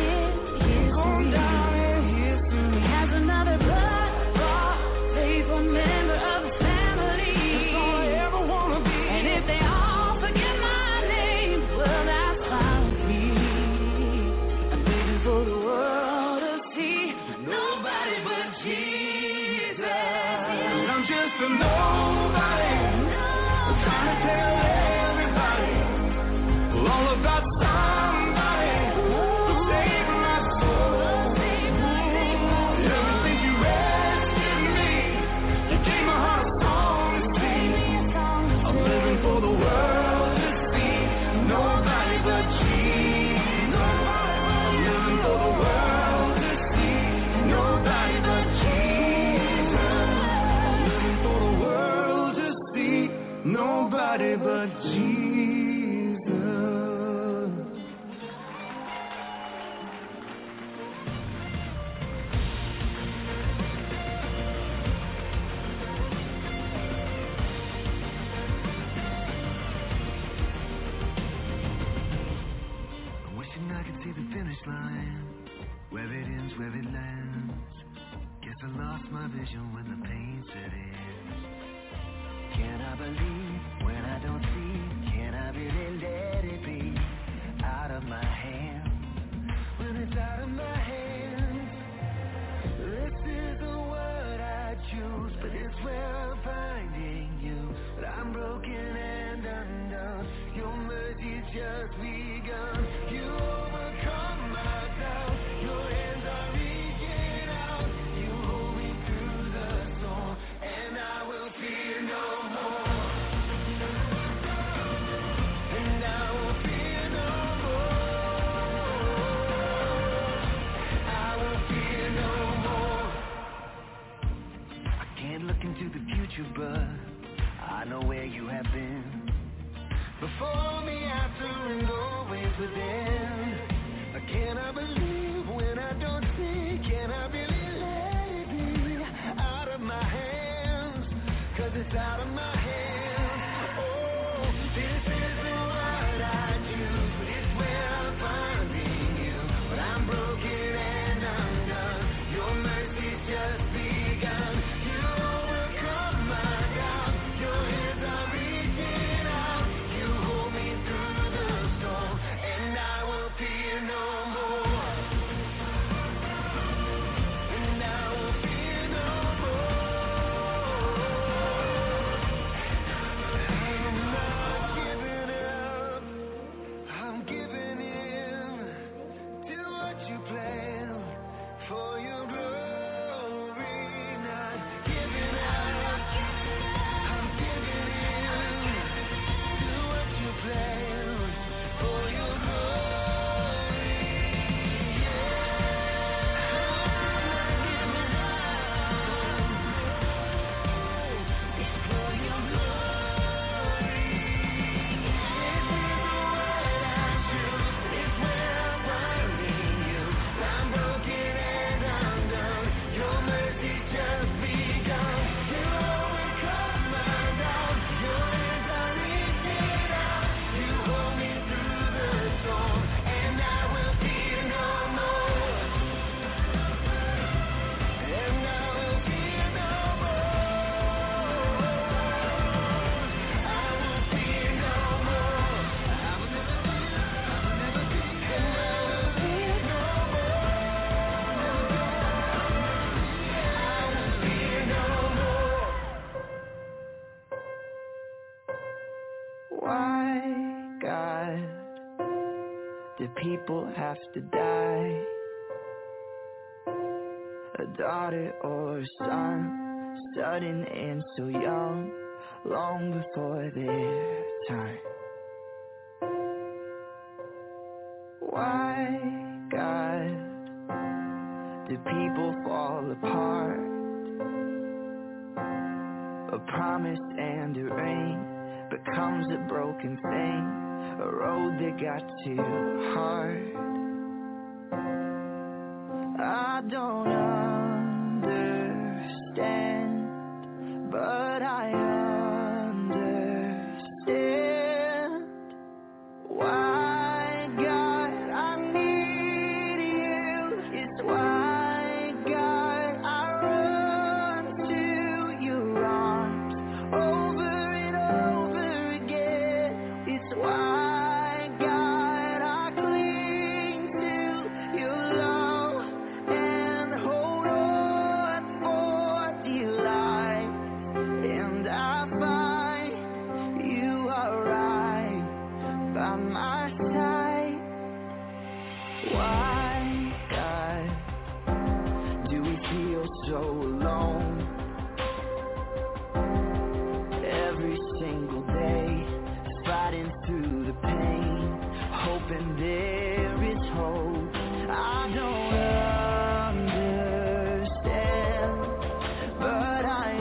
Speaker 6: history. As another blood-bought, faithful member of the family. That's all I ever wanna be. And if they all forget my name, well, that's fine with me. I'm living for the world to see. Nobody but Jesus.
Speaker 8: I'm just a nobody, trying to tell everybody all about somebody who saved my soul. Ever since you rescued me, you gave my heart a song to sing. I'm living for the world to see. Nobody but Jesus. I'm living for the world to see. Nobody but Jesus. I'm living for the world to see. Nobody but Jesus.
Speaker 2: I'm wishing I could see the finish line, where it ends, where it lands. Guess I lost my vision when the pain set in. Can I believe when I don't see? Can I really let it be out of my hands? When it's out of my hands, this is the word I choose, but it's where I'm finding you. But I'm broken and undone. Your mercy's just begun. You overcome my doubt. Your hands are reaching out. You hold me through the storm, and I will fear no more. And I will fear no more. I will fear no more. I can't look into the future, but I know where you have been. Before me, after, and always within. Can I believe when I don't see? Can I really let it be out of my hands? 'Cause it's out of my hands. Oh, this is the word I choose, but it's where I'm finding you. But I'm broken and undone. Your mercy's just begun. You overcome my doubt. Your hands are reaching out. You hold me through the storm, and I will fear no more. And I will fear no more. I'm not giving up. I'm giving in to what you plan for your glory. Not giving up. I'm giving in to what you plan for your glory.
Speaker 6: Why, God, do people have to die? A daughter or a son, sudden and so young, long before their time. Why, God, do people fall apart? A promise and a ring becomes a broken thing, a road that got too hard. I don't understand, but so alone. Every single day, fighting through the pain, hoping there is hope. I don't understand, but I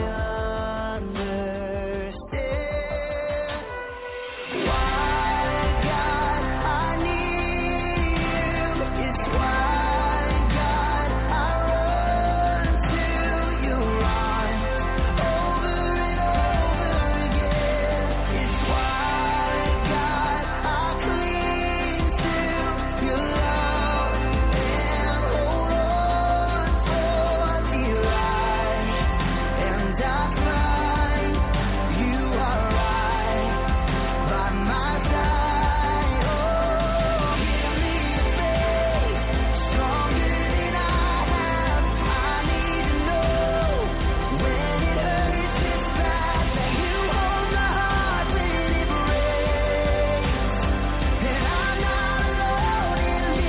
Speaker 6: understand. Why, God, I need you. It's why, God, I run to you. Run over and over again. It's why, God, I cling to your love and hold on for dear life. And I find you are right by my side. Oh, give me faith stronger than I have. I need to know when it hurts this bad that you hold my heart when it breaks. And I'm not alone in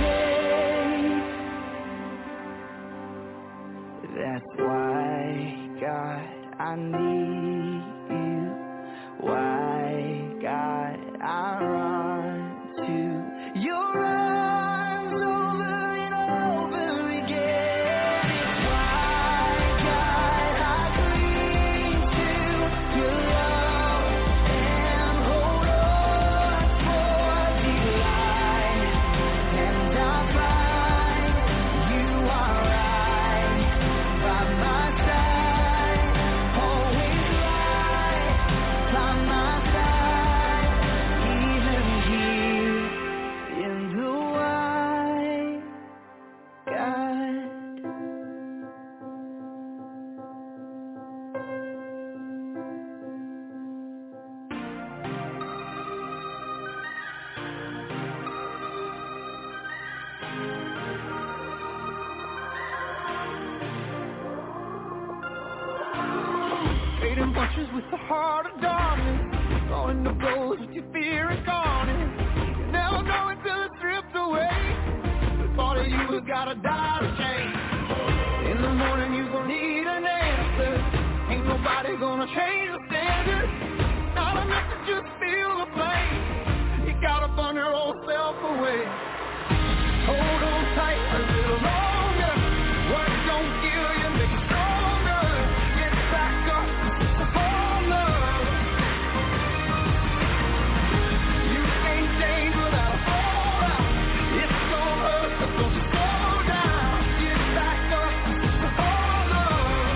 Speaker 6: this race. That's why, God, I need you. Why, God, I run to your arms over and over again. It's why, God, I cling to your love and hold on for dear life. And I find you are right by my side, always right by my side, even here in the white, God.
Speaker 8: Trading punches with the heart of darkness, throwing the blows with your fear incarnate. You never know until it's stripped away. The thought of you has gotta die to change. In the morning you gon' need an answer. Ain't nobody gonna change the standard. Not enough to just feel the flame. You gotta burn your old self away. Hold on tight a little longer. What don't kill you make you stronger. Get back up, it's a whole love. You can't change without a fallout. It's gonna hurt, but don't you slow down. Get back up, it's a whole love.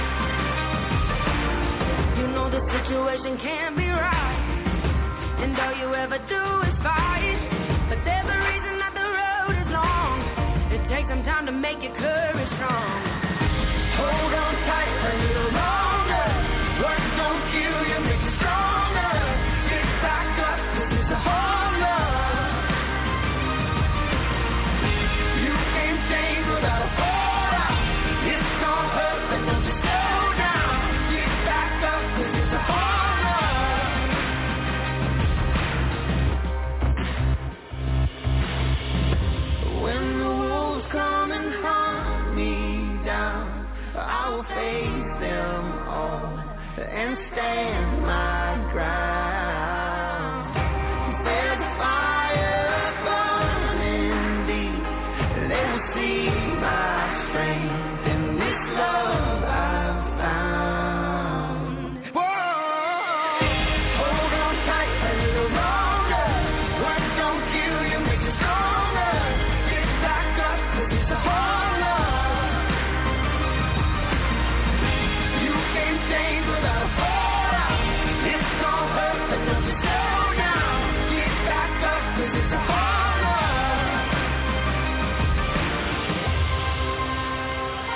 Speaker 4: You know the situation can't be right, and all you ever do is fight. But there's a reason that the road is long. It takes some time to make your courage strong.
Speaker 8: Hold on tight a little longer. What don't kill you make you stronger. Get back up, this is a whole love. You can't change without a fallout. It's gonna hurt, but don't you slow down. Get back up, this is a whole love. When the wolves come and hunt me down, I will face them all and stand my ground. There's a fire burning deep. They will see my strength in this love I've found. Whoa, hold on tight a little longer. What don't kill you make you stronger. Get back up, 'cause it's a whole love. You can't change without a fallout. It's gonna hurt, but don't you slow down. Get back up, 'cause it's a whole love.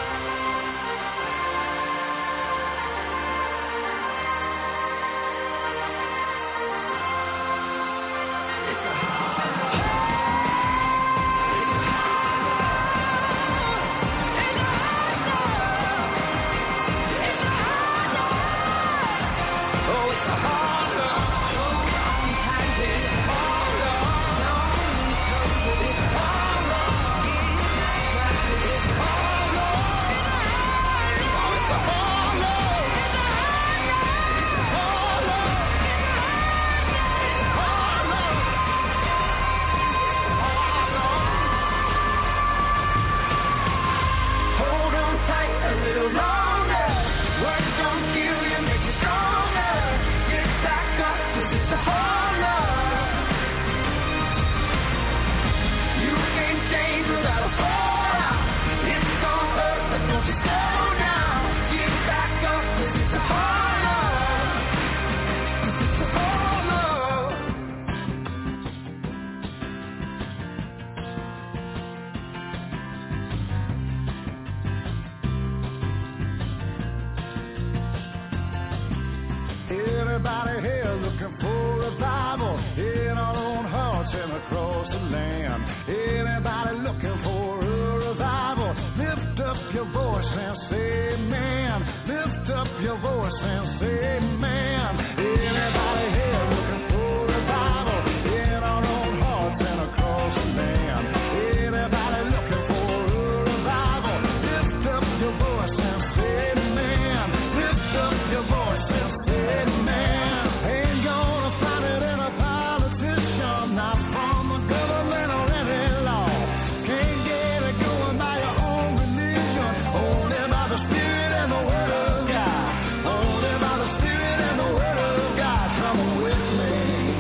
Speaker 7: Anybody here looking for revival in our own hearts and across the land? Anybody looking for a revival? Lift up your voice and say amen. Lift up your voice and say amen. Anybody here looking for revival in our own hearts and across the land? Anybody looking for a revival? Lift up your voice and say amen. Lift up your voice and say amen. Ain't gonna find it in a politician, not from the government or any law. Can't get it going by your own religion, only by the Spirit and the Word of God. Only by the Spirit and the Word of God. Come on with me.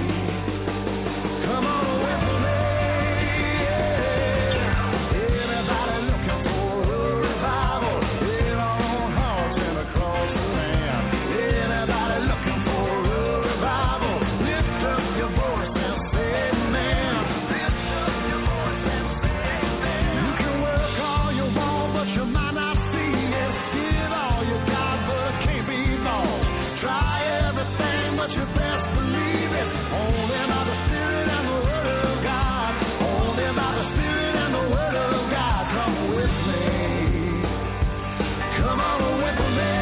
Speaker 7: Come on with me. Anybody looking for a revival in our own hearts and across the land? Anybody looking for a revival? Lift up your voice and say amen. Lift up your voice and say amen. You can work all you want, but you might not see it. Give all you got, but it can't be long. Try everything, but you best believe it. Only by the Spirit and the Word of God. Only by the Spirit and the Word of God. Come with me. Come on with me.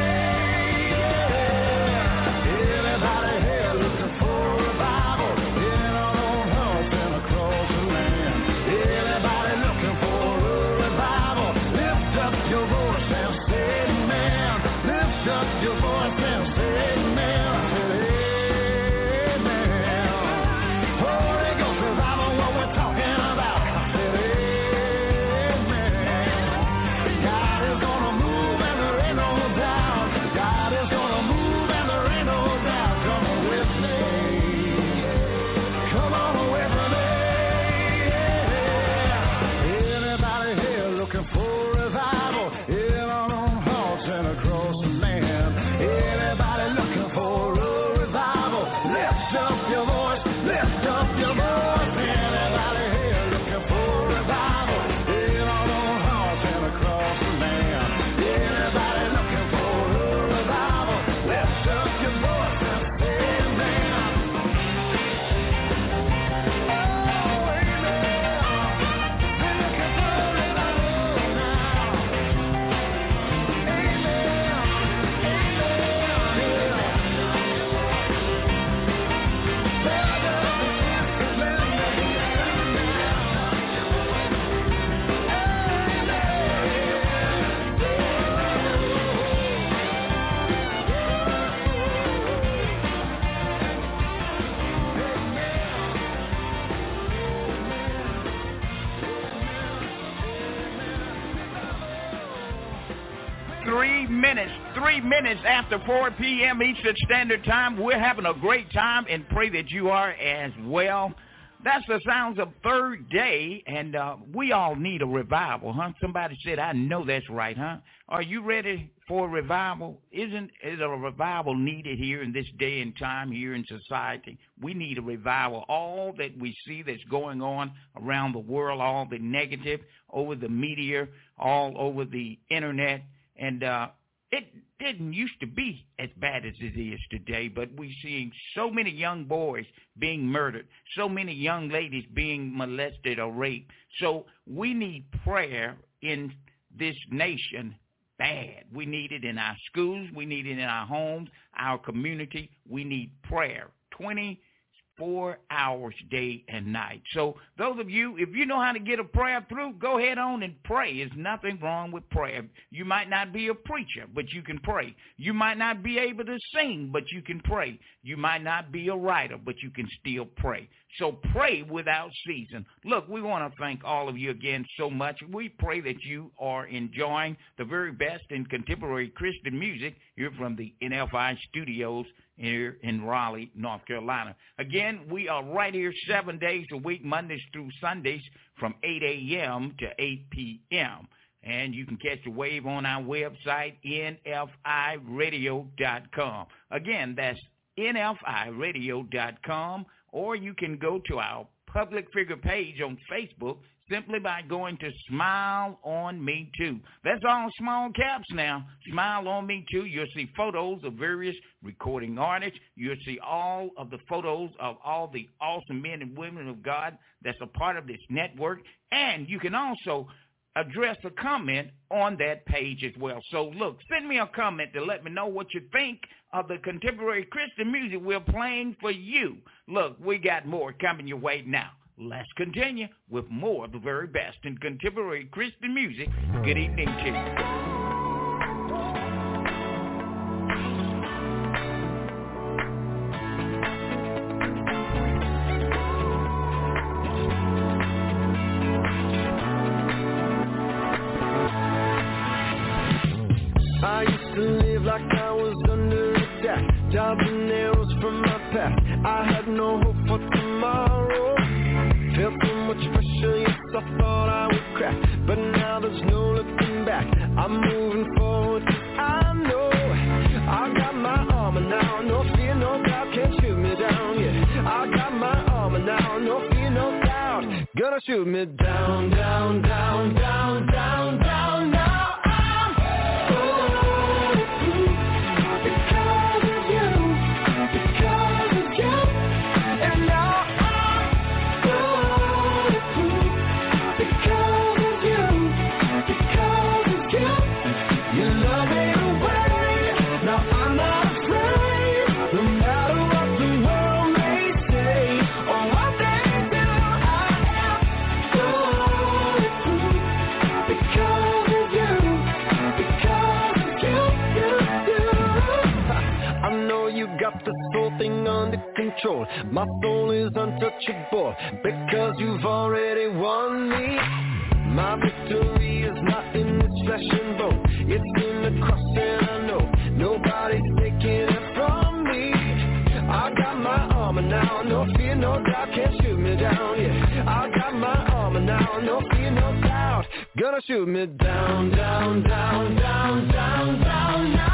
Speaker 7: Anybody here looking for revival in our own hearts and across the land? Anybody looking for a revival? Lift up your voice and say amen. Lift up your voice and say amen. I said amen. Holy Ghost revival, what we're talking about. I said amen. God is gonna move and there ain't no doubt. God is gonna move and there ain't no doubt. Come on with me. Come on with me. Anybody here looking for revival in our own hearts and across the land? Anybody looking for a revival? Lift up your voice. Lift up your voice. Anybody here looking for revival in our own hearts and across the land? Anybody looking for a revival? Lift up your voice and say amen. Oh, amen. We're looking for a revival now. Amen.
Speaker 5: Three minutes after 4 p.m. Eastern Standard Time. We're having a great time and pray that you are as well. That's the sounds of Third Day, and we all need a revival, huh? Somebody said, I know that's right, huh? Are you ready for a revival? Is a revival needed here in this day and time here in society? We need a revival. All that we see that's going on around the world, all the negative over the media, all over the internet, and it didn't used to be as bad as it is today, but we're seeing so many young boys being murdered, so many young ladies being molested or raped. So we need prayer in this nation bad. We need it in our schools. We need it in our homes, our community. We need prayer 24 hours day and night. So those of you, if you know how to get a prayer through, go ahead on and pray. There's nothing wrong with prayer. You might not be a preacher, but you can pray. You might not be able to sing, but you can pray. You might not be a writer, but you can still pray. So pray without ceasing. Look, we want to thank all of you again so much. We pray that you are enjoying the very best in contemporary Christian music here from the NFI studios here in Raleigh, North Carolina. Again, we are right here 7 days a week, Mondays through Sundays from 8 a.m. to 8 p.m. And you can catch the wave on our website, nfiradio.com. Again, that's nfiradio.com, or you can go to our public figure page on Facebook, simply by going to Smile on Me Too. That's all small caps now. Smile on Me Too. You'll see photos of various recording artists. You'll see all of the photos of all the awesome men and women of God that's a part of this network. And you can also address a comment on that page as well. So, look, send me a comment to let me know what you think of the contemporary Christian music we're playing for you. Look, we got more coming your way now. Let's continue with more of the very best in contemporary Christian music. Good evening to you.
Speaker 9: I used to live like I was under attack, jobs and arrows from my past. I had no hope for tomorrow. Felt so much pressure, yes, I thought I would crack, but now there's no looking back. I'm moving forward, 'cause I know I got my armor now. No fear, no doubt, can't shoot me down, yeah. I got my armor now. No fear, no doubt, gonna shoot me down, down, down, down, down, down, now. This whole thing under control. My soul is untouchable because you've already won me. My victory is not in this flesh and bone. It's in the cross, and I know nobody's taking it from me. I got my armor now. No fear, no doubt, can't shoot me down, yeah. I got my armor now. No fear, no doubt, gonna shoot me down, down, down, down, down, down, now.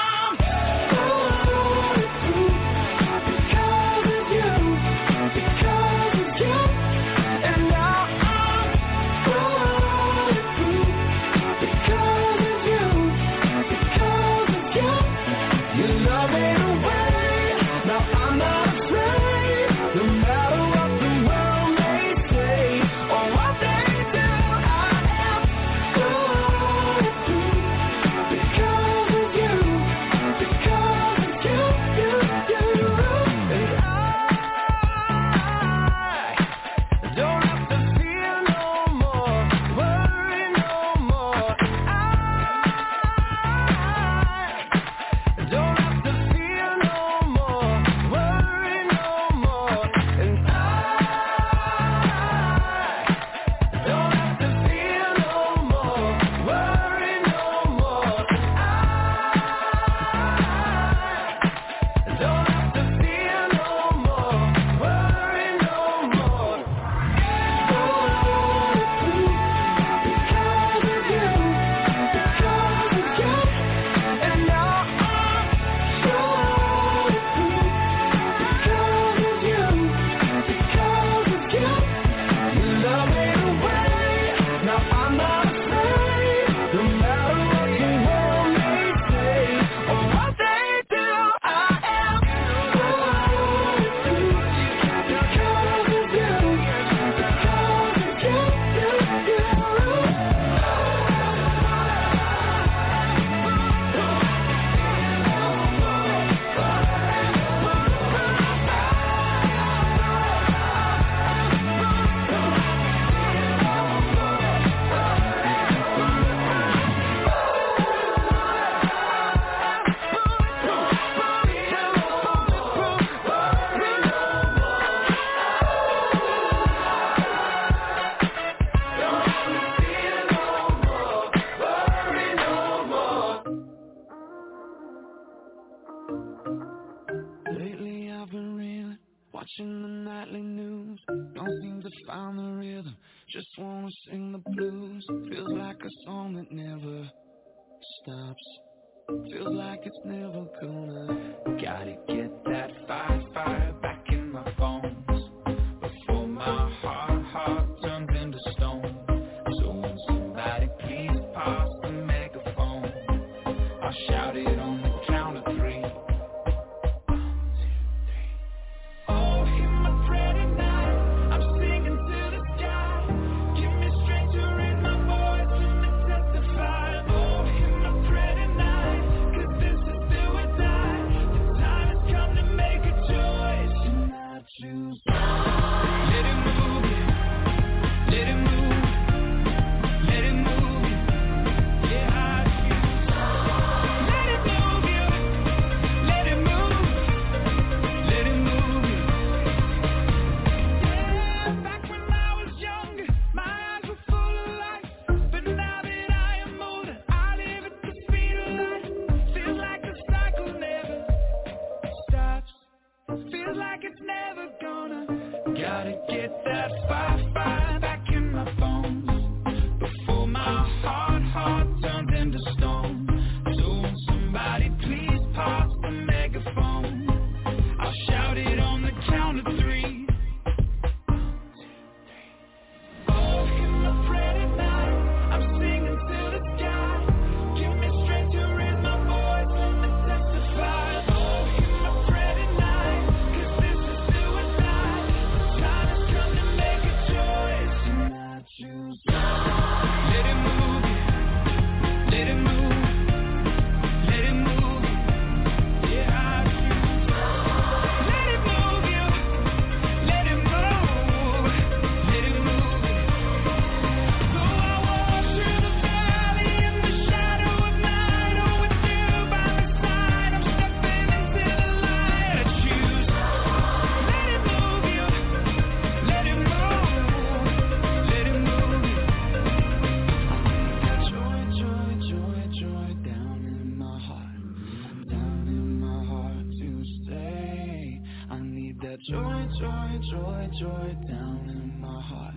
Speaker 8: Watching the nightly news, don't seem to find the rhythm, just wanna sing the blues. Feels like a song that never stops, feels like it's never gonna. Gotta get that fire back in my bones, before my heart turns into stone.
Speaker 7: that fire back in my bones before my heart turns into stone. So when somebody please pass the megaphone, I'll shout it on the count of 3. Oh, in my prayer tonight, I'm singing to the sky. Give me strength to raise my voice, let me testify. Oh, in my prayer tonight, 'cause this is suicide. The time has come to make a choice, and I choose. Let it move you, let it move, let it move you. Yeah, I choose. Let it move you, let it move, let it move you. So I walk through the valley in the shadow of night, oh, with you by my side, I'm stepping into the light. I choose. Let it move you, let it move, let it move you. Joy, joy, joy, joy down in my heart to stay. I need that joy, joy, joy, joy down in my heart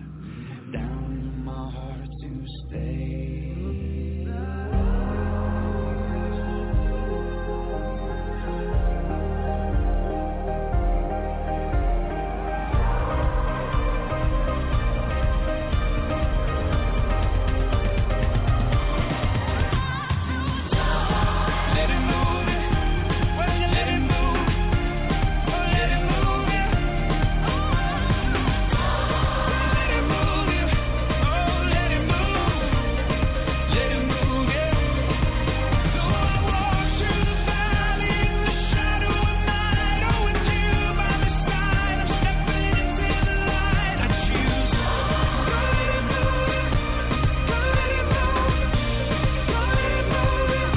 Speaker 7: to stay. Let it move it, well, you let it move, oh, let it move you. Let it move you, oh, let it move you. So I walk through the valley in the shadow of night, oh, with you by my side, I'm stepping into the light. I choose. Let it move you, let it move, let it move you.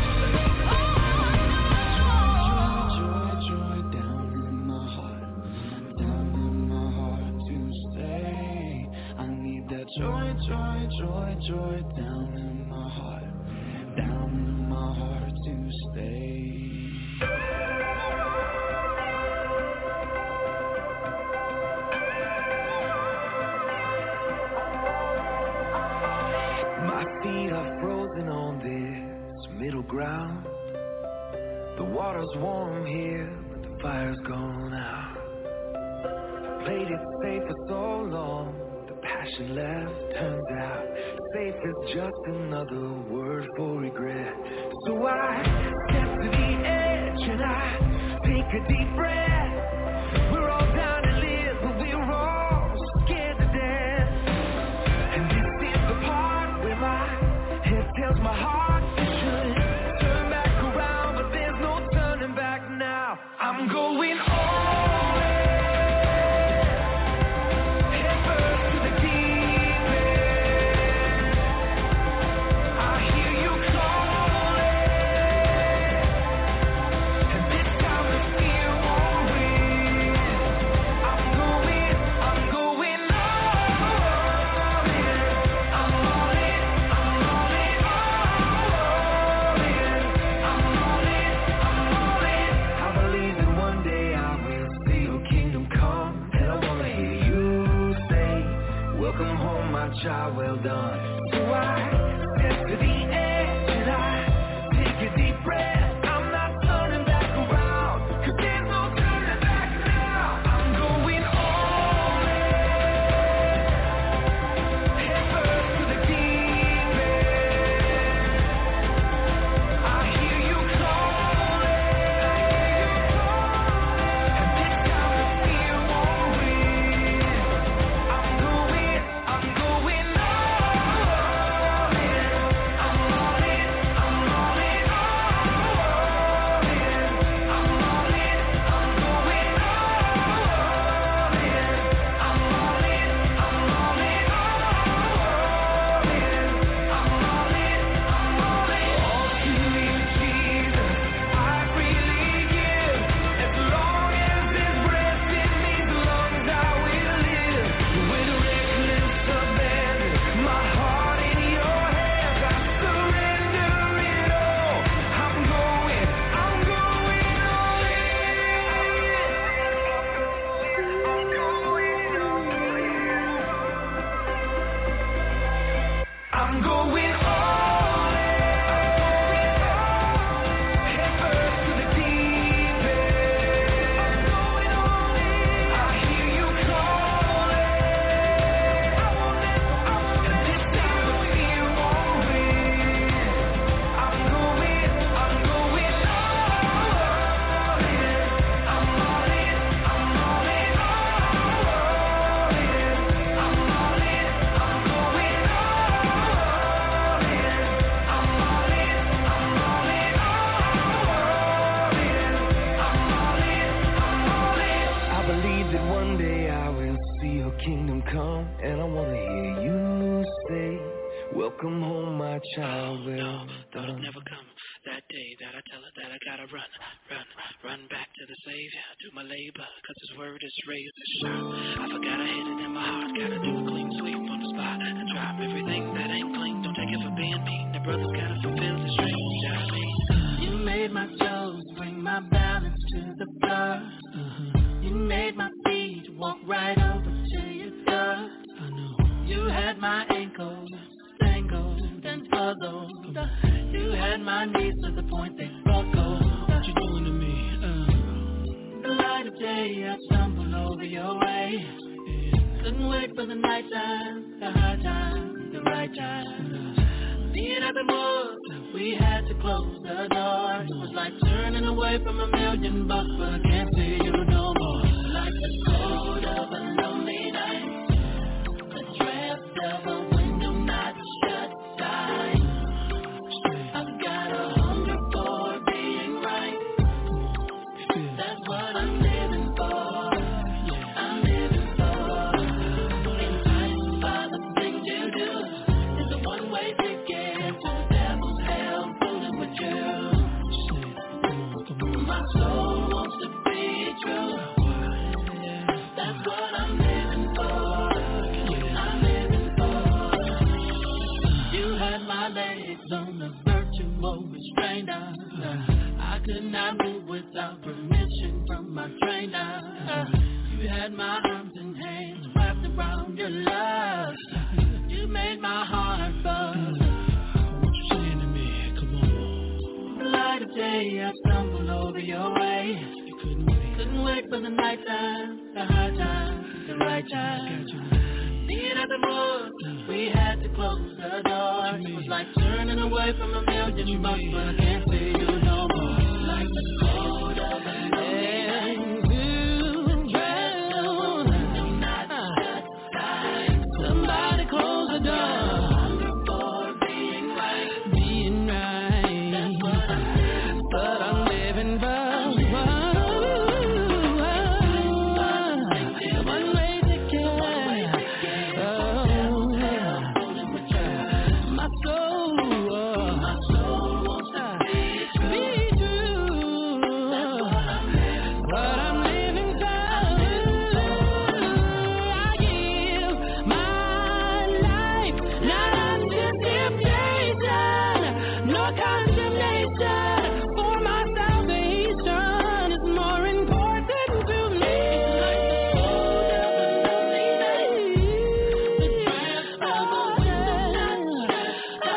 Speaker 7: Joy, joy down in my heart to stay. I need that joy, joy, joy, joy down in my heart to stay.
Speaker 9: My feet are frozen on this middle ground. The water's warm here, but the fire's gone out. Played it safe for so long, the passion left. Turns out safe is just another word for regret. So I step to the edge and I take a deep breath. We're all down to live, but we're all scared to death. And this is the part where my head tells my heart it should turn back around, but there's no turning back now. I'm going all in, head first to the deep end. I hear you calling, and this time the fear won't
Speaker 10: run back to the Savior, do my labor, cause his word is razor sharp. I forgot I hid it in my heart, gotta do a clean sweep on the spot and drop everything that ain't clean. Don't take it for being mean, the brothers gotta fulfill the dreams, I mean.
Speaker 6: You made my toes bring my balance to the floor. You made my feet walk right over to your door. You had my ankles tangled and puzzled. You had my knees to the point they buckled. What you doing to me? The light of day, I stumbled over your way. Couldn't wait for the night time, the high time, the right time. Being at the woods, we had to close the door. It was like turning away from $1 million, but I can't see you no more. Like the cold of a lonely night, the draft of a window not shut tight. I've got a hunger for being right. That's what I'm living for. I'm living for. Enticed by the things you do. There's a one-way ticket to the devil's hell, fooling with you. My soul wants to be true. That's what I'm living for. I'm living for. You had my legs on the virtual restrainer. I could not move without permission from my trainer. You had my arms and hands wrapped around your love. You made my heart buzz. What you saying to me? Come on. The light of day, I stumbled over your way. You couldn't wait for the night time, the high time, the right time. Being at the woods, we had to close the door. It was like turning away from $1 million, but I can't see you no more. Like the cold of a lonely night. Somebody close the door. Hunger for being right. Being right. That's what I'm living for. But I'm living for. One way ticket. My soul wants to be true. That's what I'm living for. What I'm living for. I give my life, not unto temptation, nor condemnation, for my salvation is more important to me. The draft of a window not shut.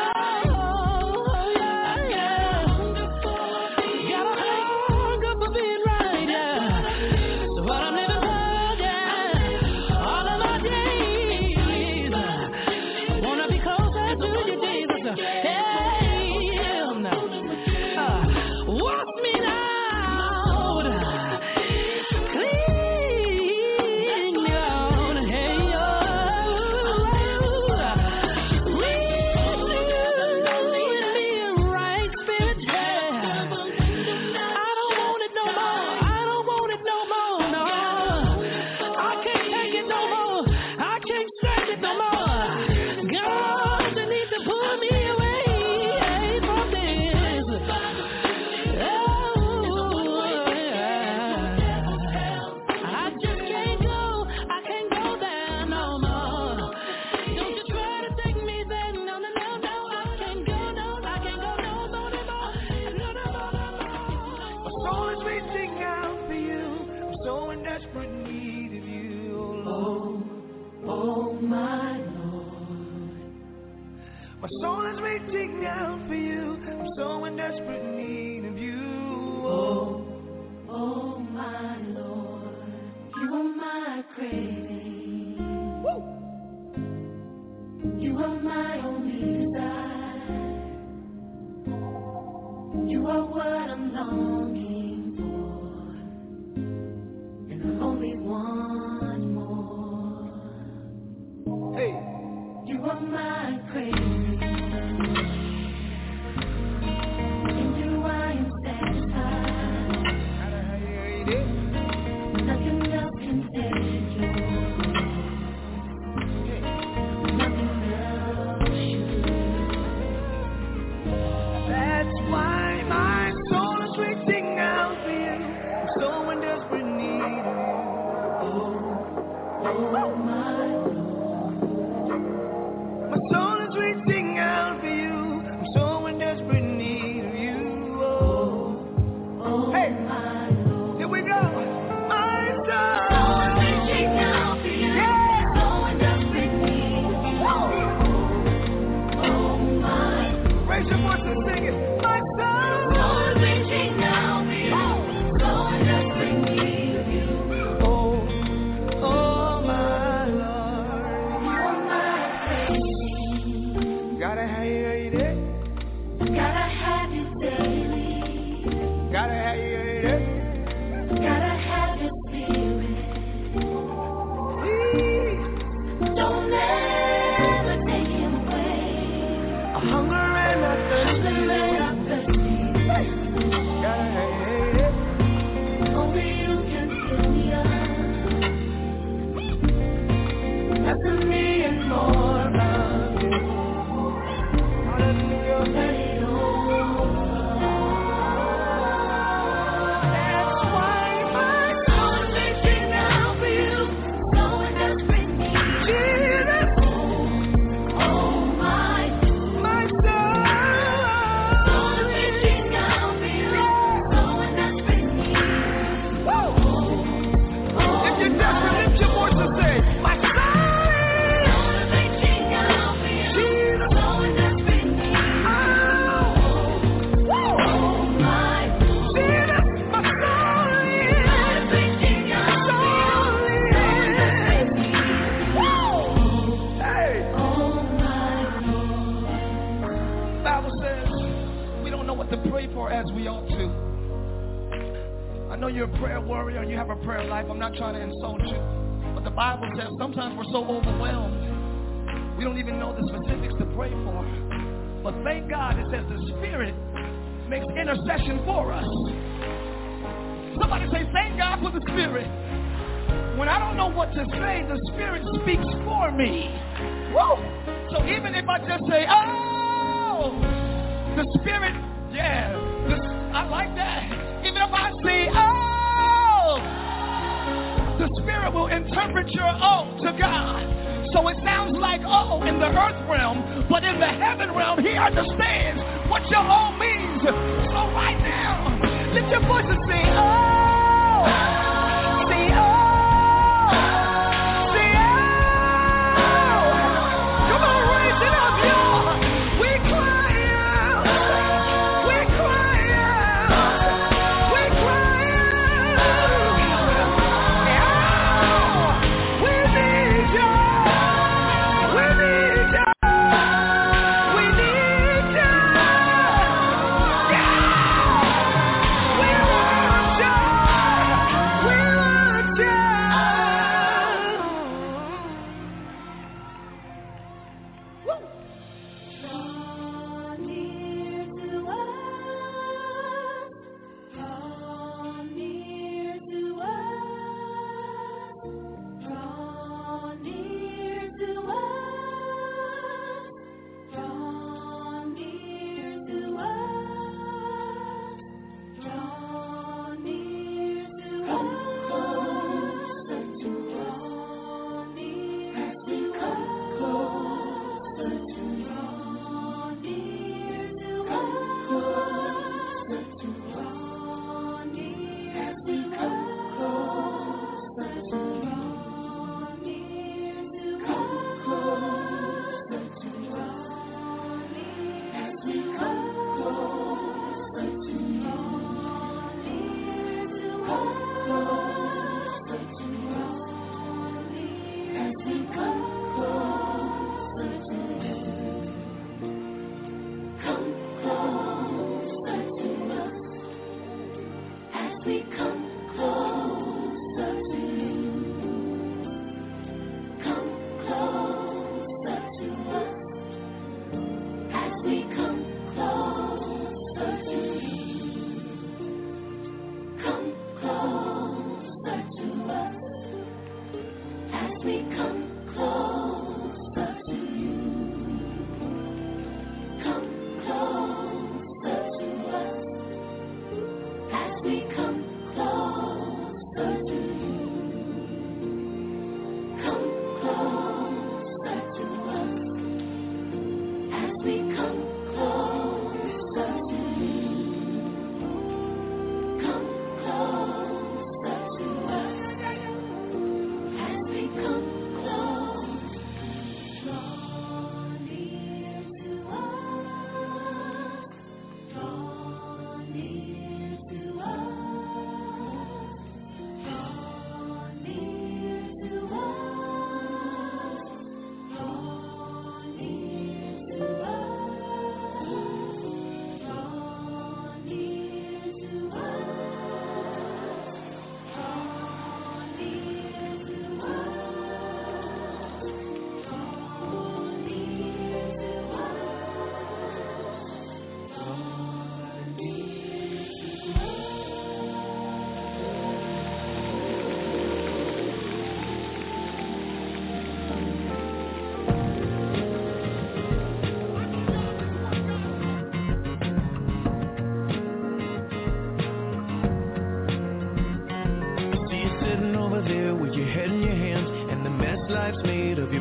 Speaker 6: Got a hunger for being right, yeah. So what I'm living for, yeah. All of my days, wanna be closer to you, Jesus. Hey, wash me now, clean me out, hey, renew in me a right spirit, yeah. I don't want it no more, I don't want it no more, no. I can't take it no more, I can't stand it no more. God, you need to pull me away from this. I just can't go there no more. Don't you try to take me there, no, I can't go no more anymore.
Speaker 7: My soul is reaching out for you. I'm so in desperate need of you,
Speaker 6: Oh my Lord,
Speaker 7: My soul is reaching out for you. I'm so in desperate need of you.
Speaker 6: oh my Lord, you are my craving. You are my only desire. You are what I'm longing for, and I only want more.
Speaker 7: Hey,
Speaker 6: You are my craving. In you I am satisfied. Nothing else can take your place. Nothing else should.
Speaker 7: that's why my soul is reaching
Speaker 6: Gotta have your spirit. Don't ever take him away.
Speaker 7: A hunger and a thirst.
Speaker 6: Only you can fill me up. After me and more of you. Let it over. That's why my soul is reaching out for you. So desperate need. Jesus. Oh my soul. Soul is reaching out for you. So desperate need.
Speaker 7: If you're desperate, lift your voice and say, my soul. As we ought to. I know you're a prayer warrior and you have a prayer life. I'm not trying to insult you, but the Bible says sometimes we're so overwhelmed we don't even know the specifics to pray for. But thank God it says the Spirit makes intercession for us. Somebody say, thank God for the Spirit. When I don't know what to say, the Spirit speaks for me. Woo! So even if I just say, oh, the Spirit, yeah, I like that. Even if I say, oh, the Spirit will interpret your oh to God. So it sounds like oh in the earth realm, but in the heaven realm, he understands what your oh means. So right now, lift your voice and sing, oh, say oh.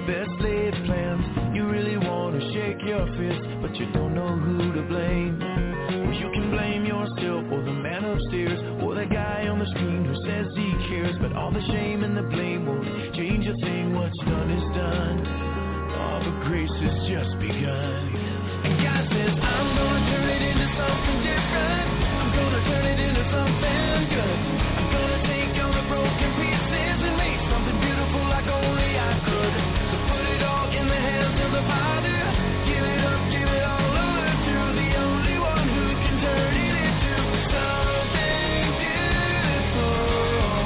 Speaker 8: your best laid plans. You really want to shake your fist, but you don't know who to blame. Well, you can blame yourself or the man upstairs or the guy on the screen who says he cares. But all the shame and the blame won't change a thing. What's done is done. All the grace has just begun. And God says, I'm gonna turn it into something different. I'm gonna turn it into something good. I'm gonna take all the broken pieces and make something beautiful like only I could. So put it all in the hands of the Father. Give it up, give it all over to the only one who can turn it into something beautiful.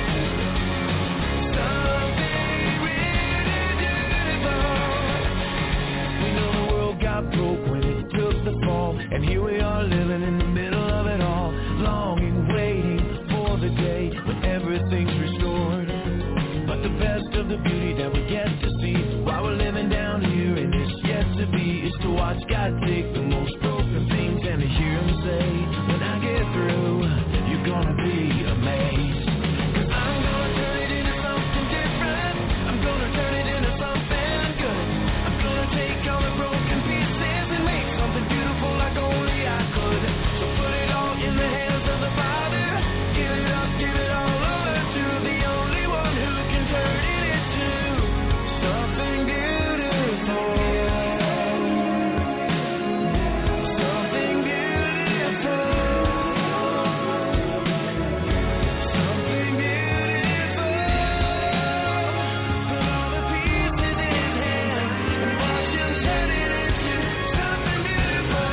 Speaker 8: Something really beautiful. We know the world got broke when it took the fall, and here we are living in the middle of it all, longing, waiting for the day when everything's restored. But the best of the beauty that we get to see while we're living down here and it's yet to be is to watch God take the most broken things and to hear Him say, when I get through, you're gonna be amazed. 'Cause I'm gonna turn it into something different. I'm gonna turn it into something good. I'm gonna take all the broken pieces and make something beautiful like only I could. So put it all in the hands of the Father. Give it up, give it all over to the only one who can turn it into something beautiful. Something beautiful. Something beautiful. Put all the pieces in His hand and watch Him turn it into something beautiful.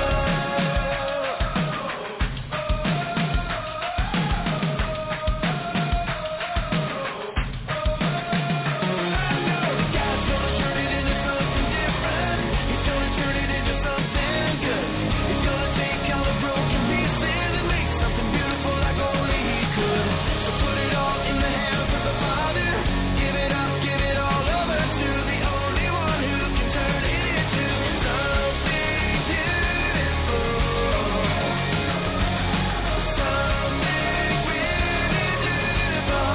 Speaker 8: God's gonna turn it into something different. He's gonna turn it into something good. He's gonna take all the broken pieces and make something beautiful like only He could. So put it all in the hands of the Father. Give it up, give it all over to the only one who can turn it into something beautiful. Something really beautiful.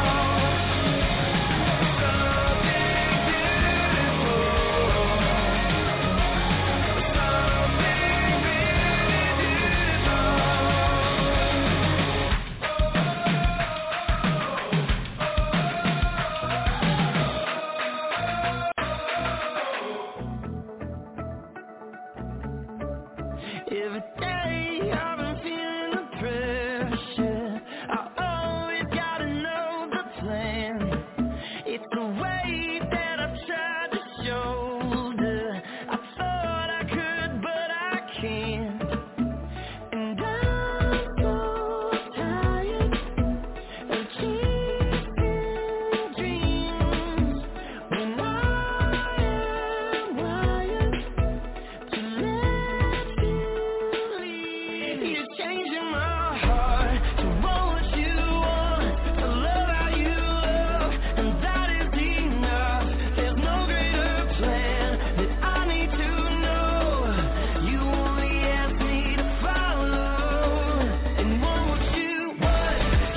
Speaker 8: Every day I've been feeling the pressure. I always gotta know the plan. It's the way that I've tried to shoulder. I thought I could, but I can't. And I'm so tired of chasing dreams when I am wired to let you lead. You're changing my heart to want what you want, to love how you love, and that is enough. There's no greater plan that I need to know. You only ask me to follow and want what you want,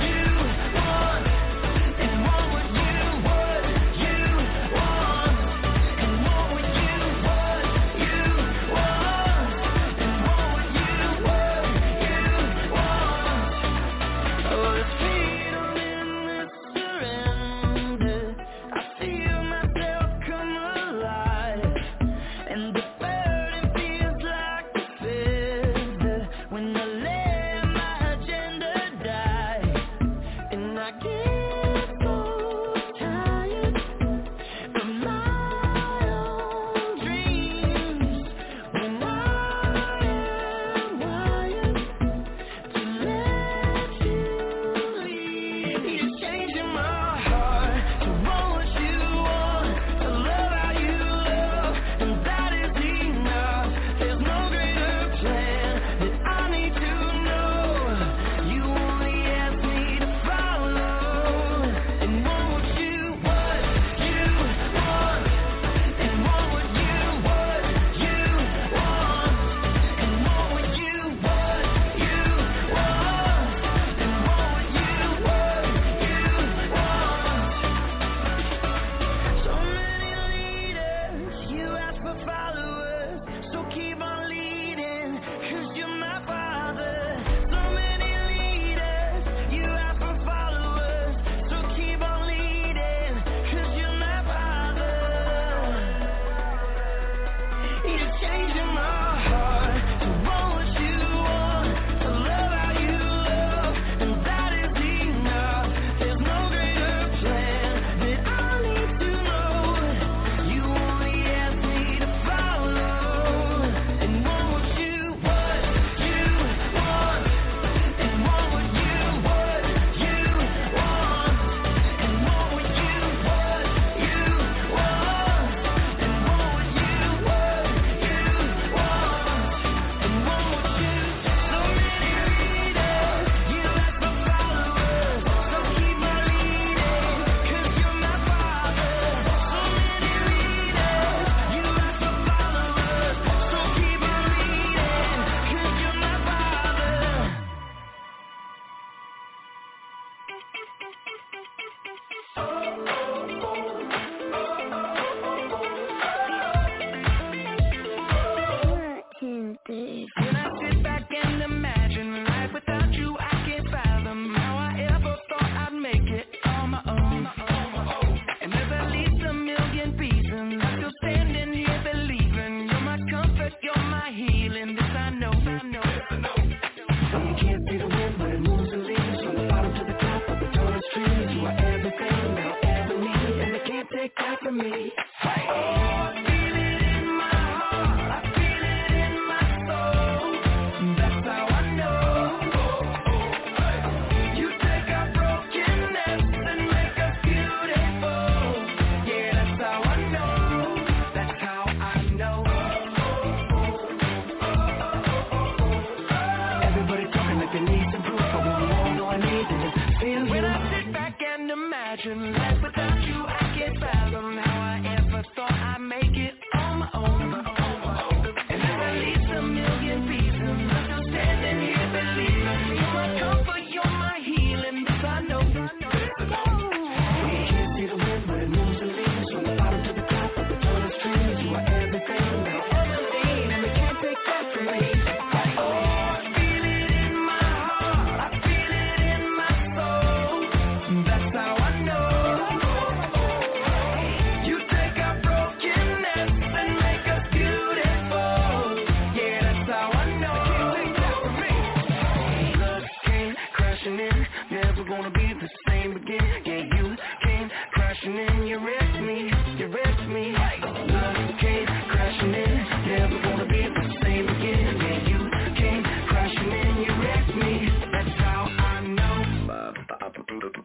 Speaker 8: and want what you want, and want what you want, and want what you want.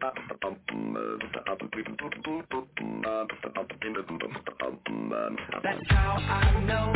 Speaker 2: That's how I know.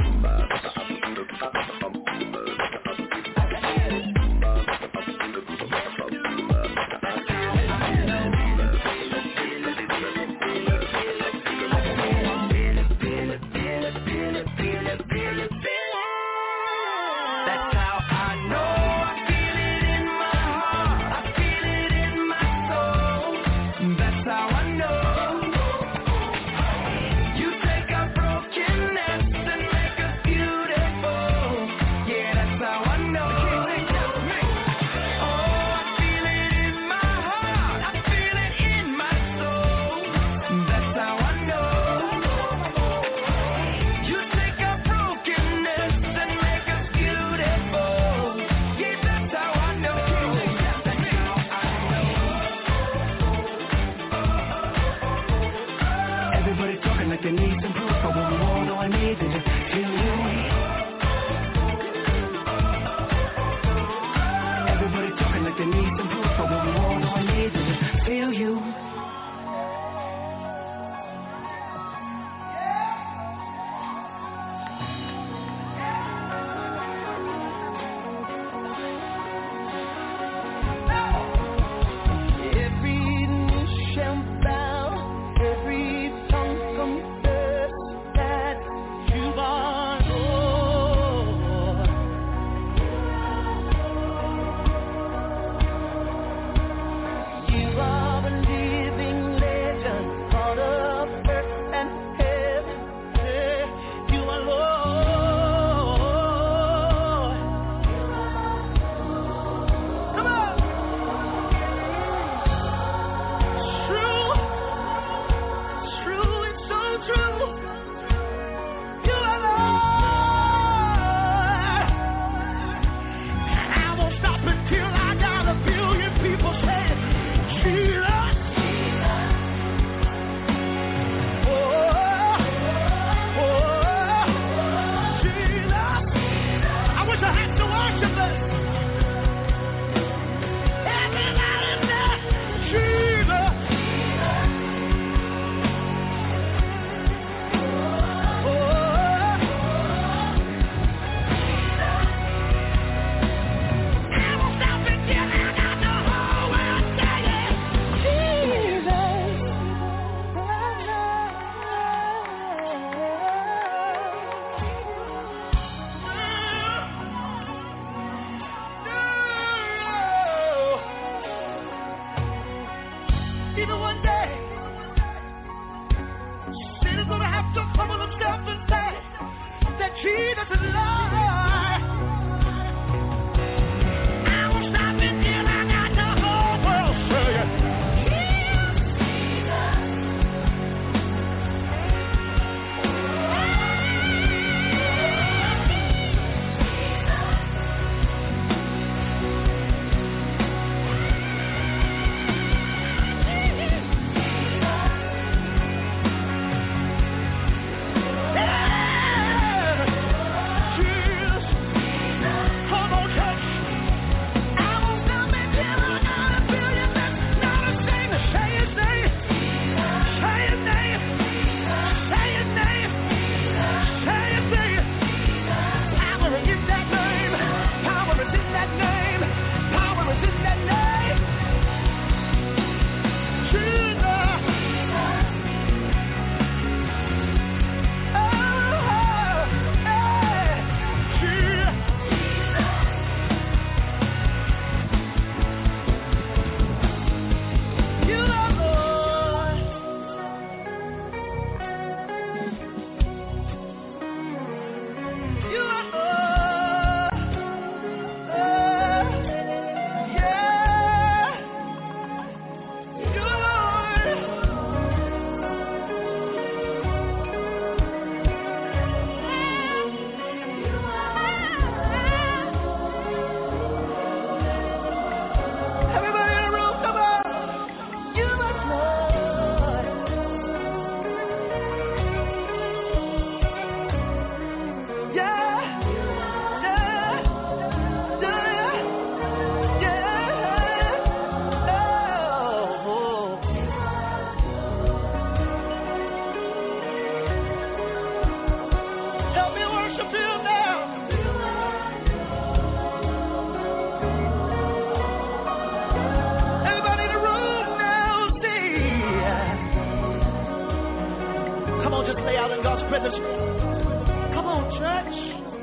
Speaker 11: God's presence. Come on, church.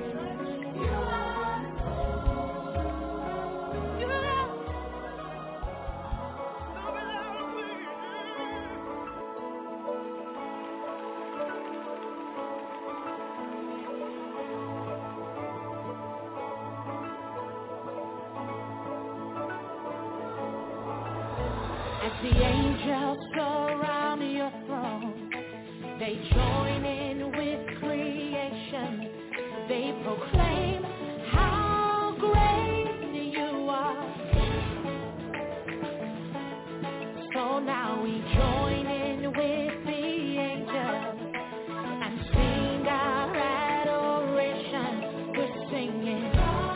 Speaker 3: The angels surround your throne. They join in with creation. They proclaim how great you are. So now we join in with the angels and sing our adoration. We're singing.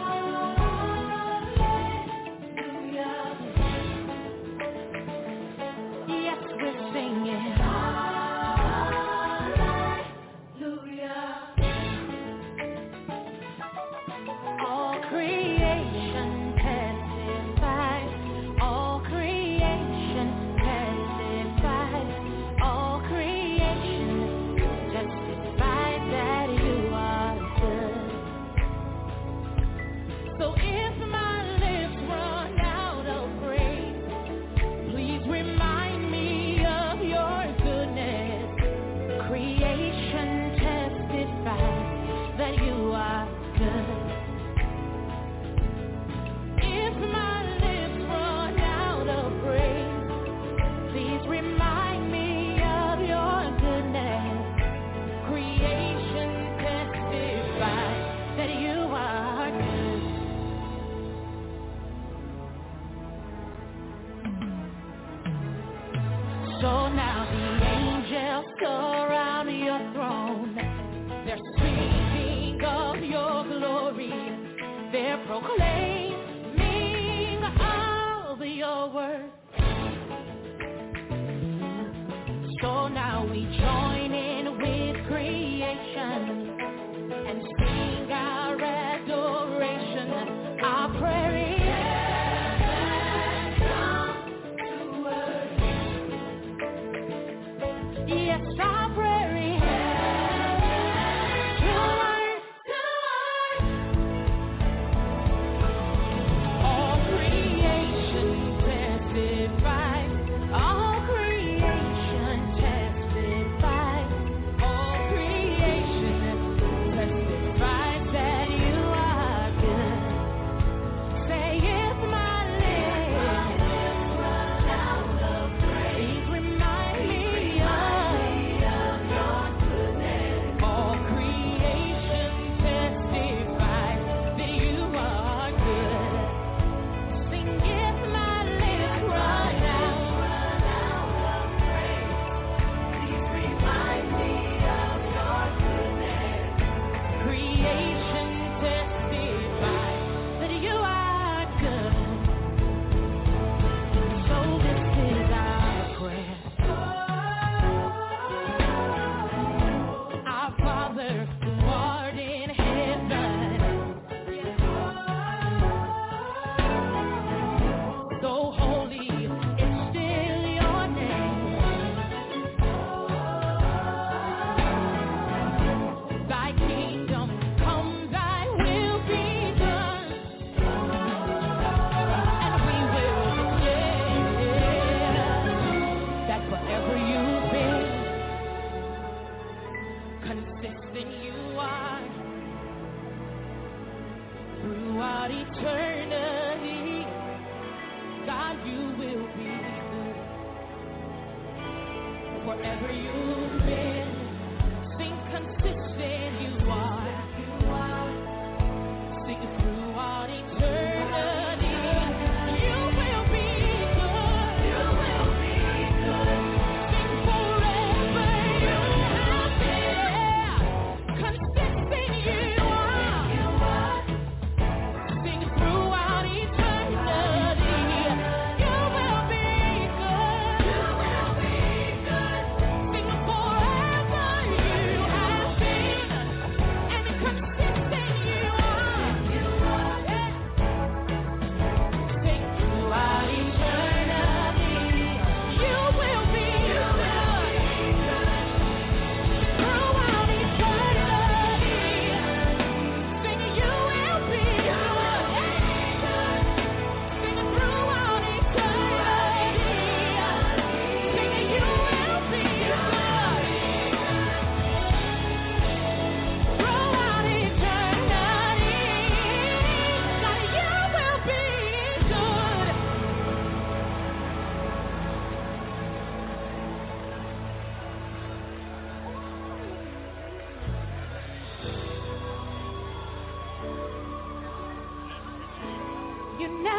Speaker 3: So now the angels surround your throne. They're speaking of your glory. They're proclaiming of your word. So now we join in with creation and sing our adoration. Our prayer is yes, our prayer is all creation testifies. All creation testifies. All creation testifies that you are good. Say if my lips run out of praise, remind me of your goodness. All creation testifies that you are good. Sing if my lips run out of praise, please remind me of your goodness. Creation testifies that you are good. So this is our prayer. Our Father who art in heaven, though holy is still your name. Thy kingdom come, thy will be done, and we will declare that forever you've been consistent. You are throughout eternity. God, you will be good. Forever you've been. Sing consistent. You are. Sing throughout eternity. You will be good. You will be good. Sing forever. You have been consistent. You are. Sing throughout eternity. You will be good. You will be good. Sing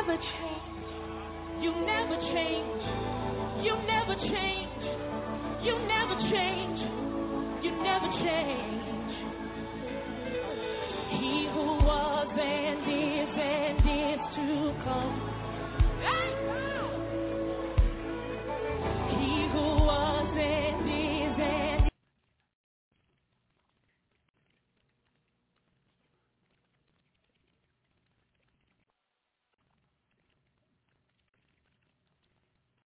Speaker 3: never change. You never change. You never change. You never change. You never change. He who was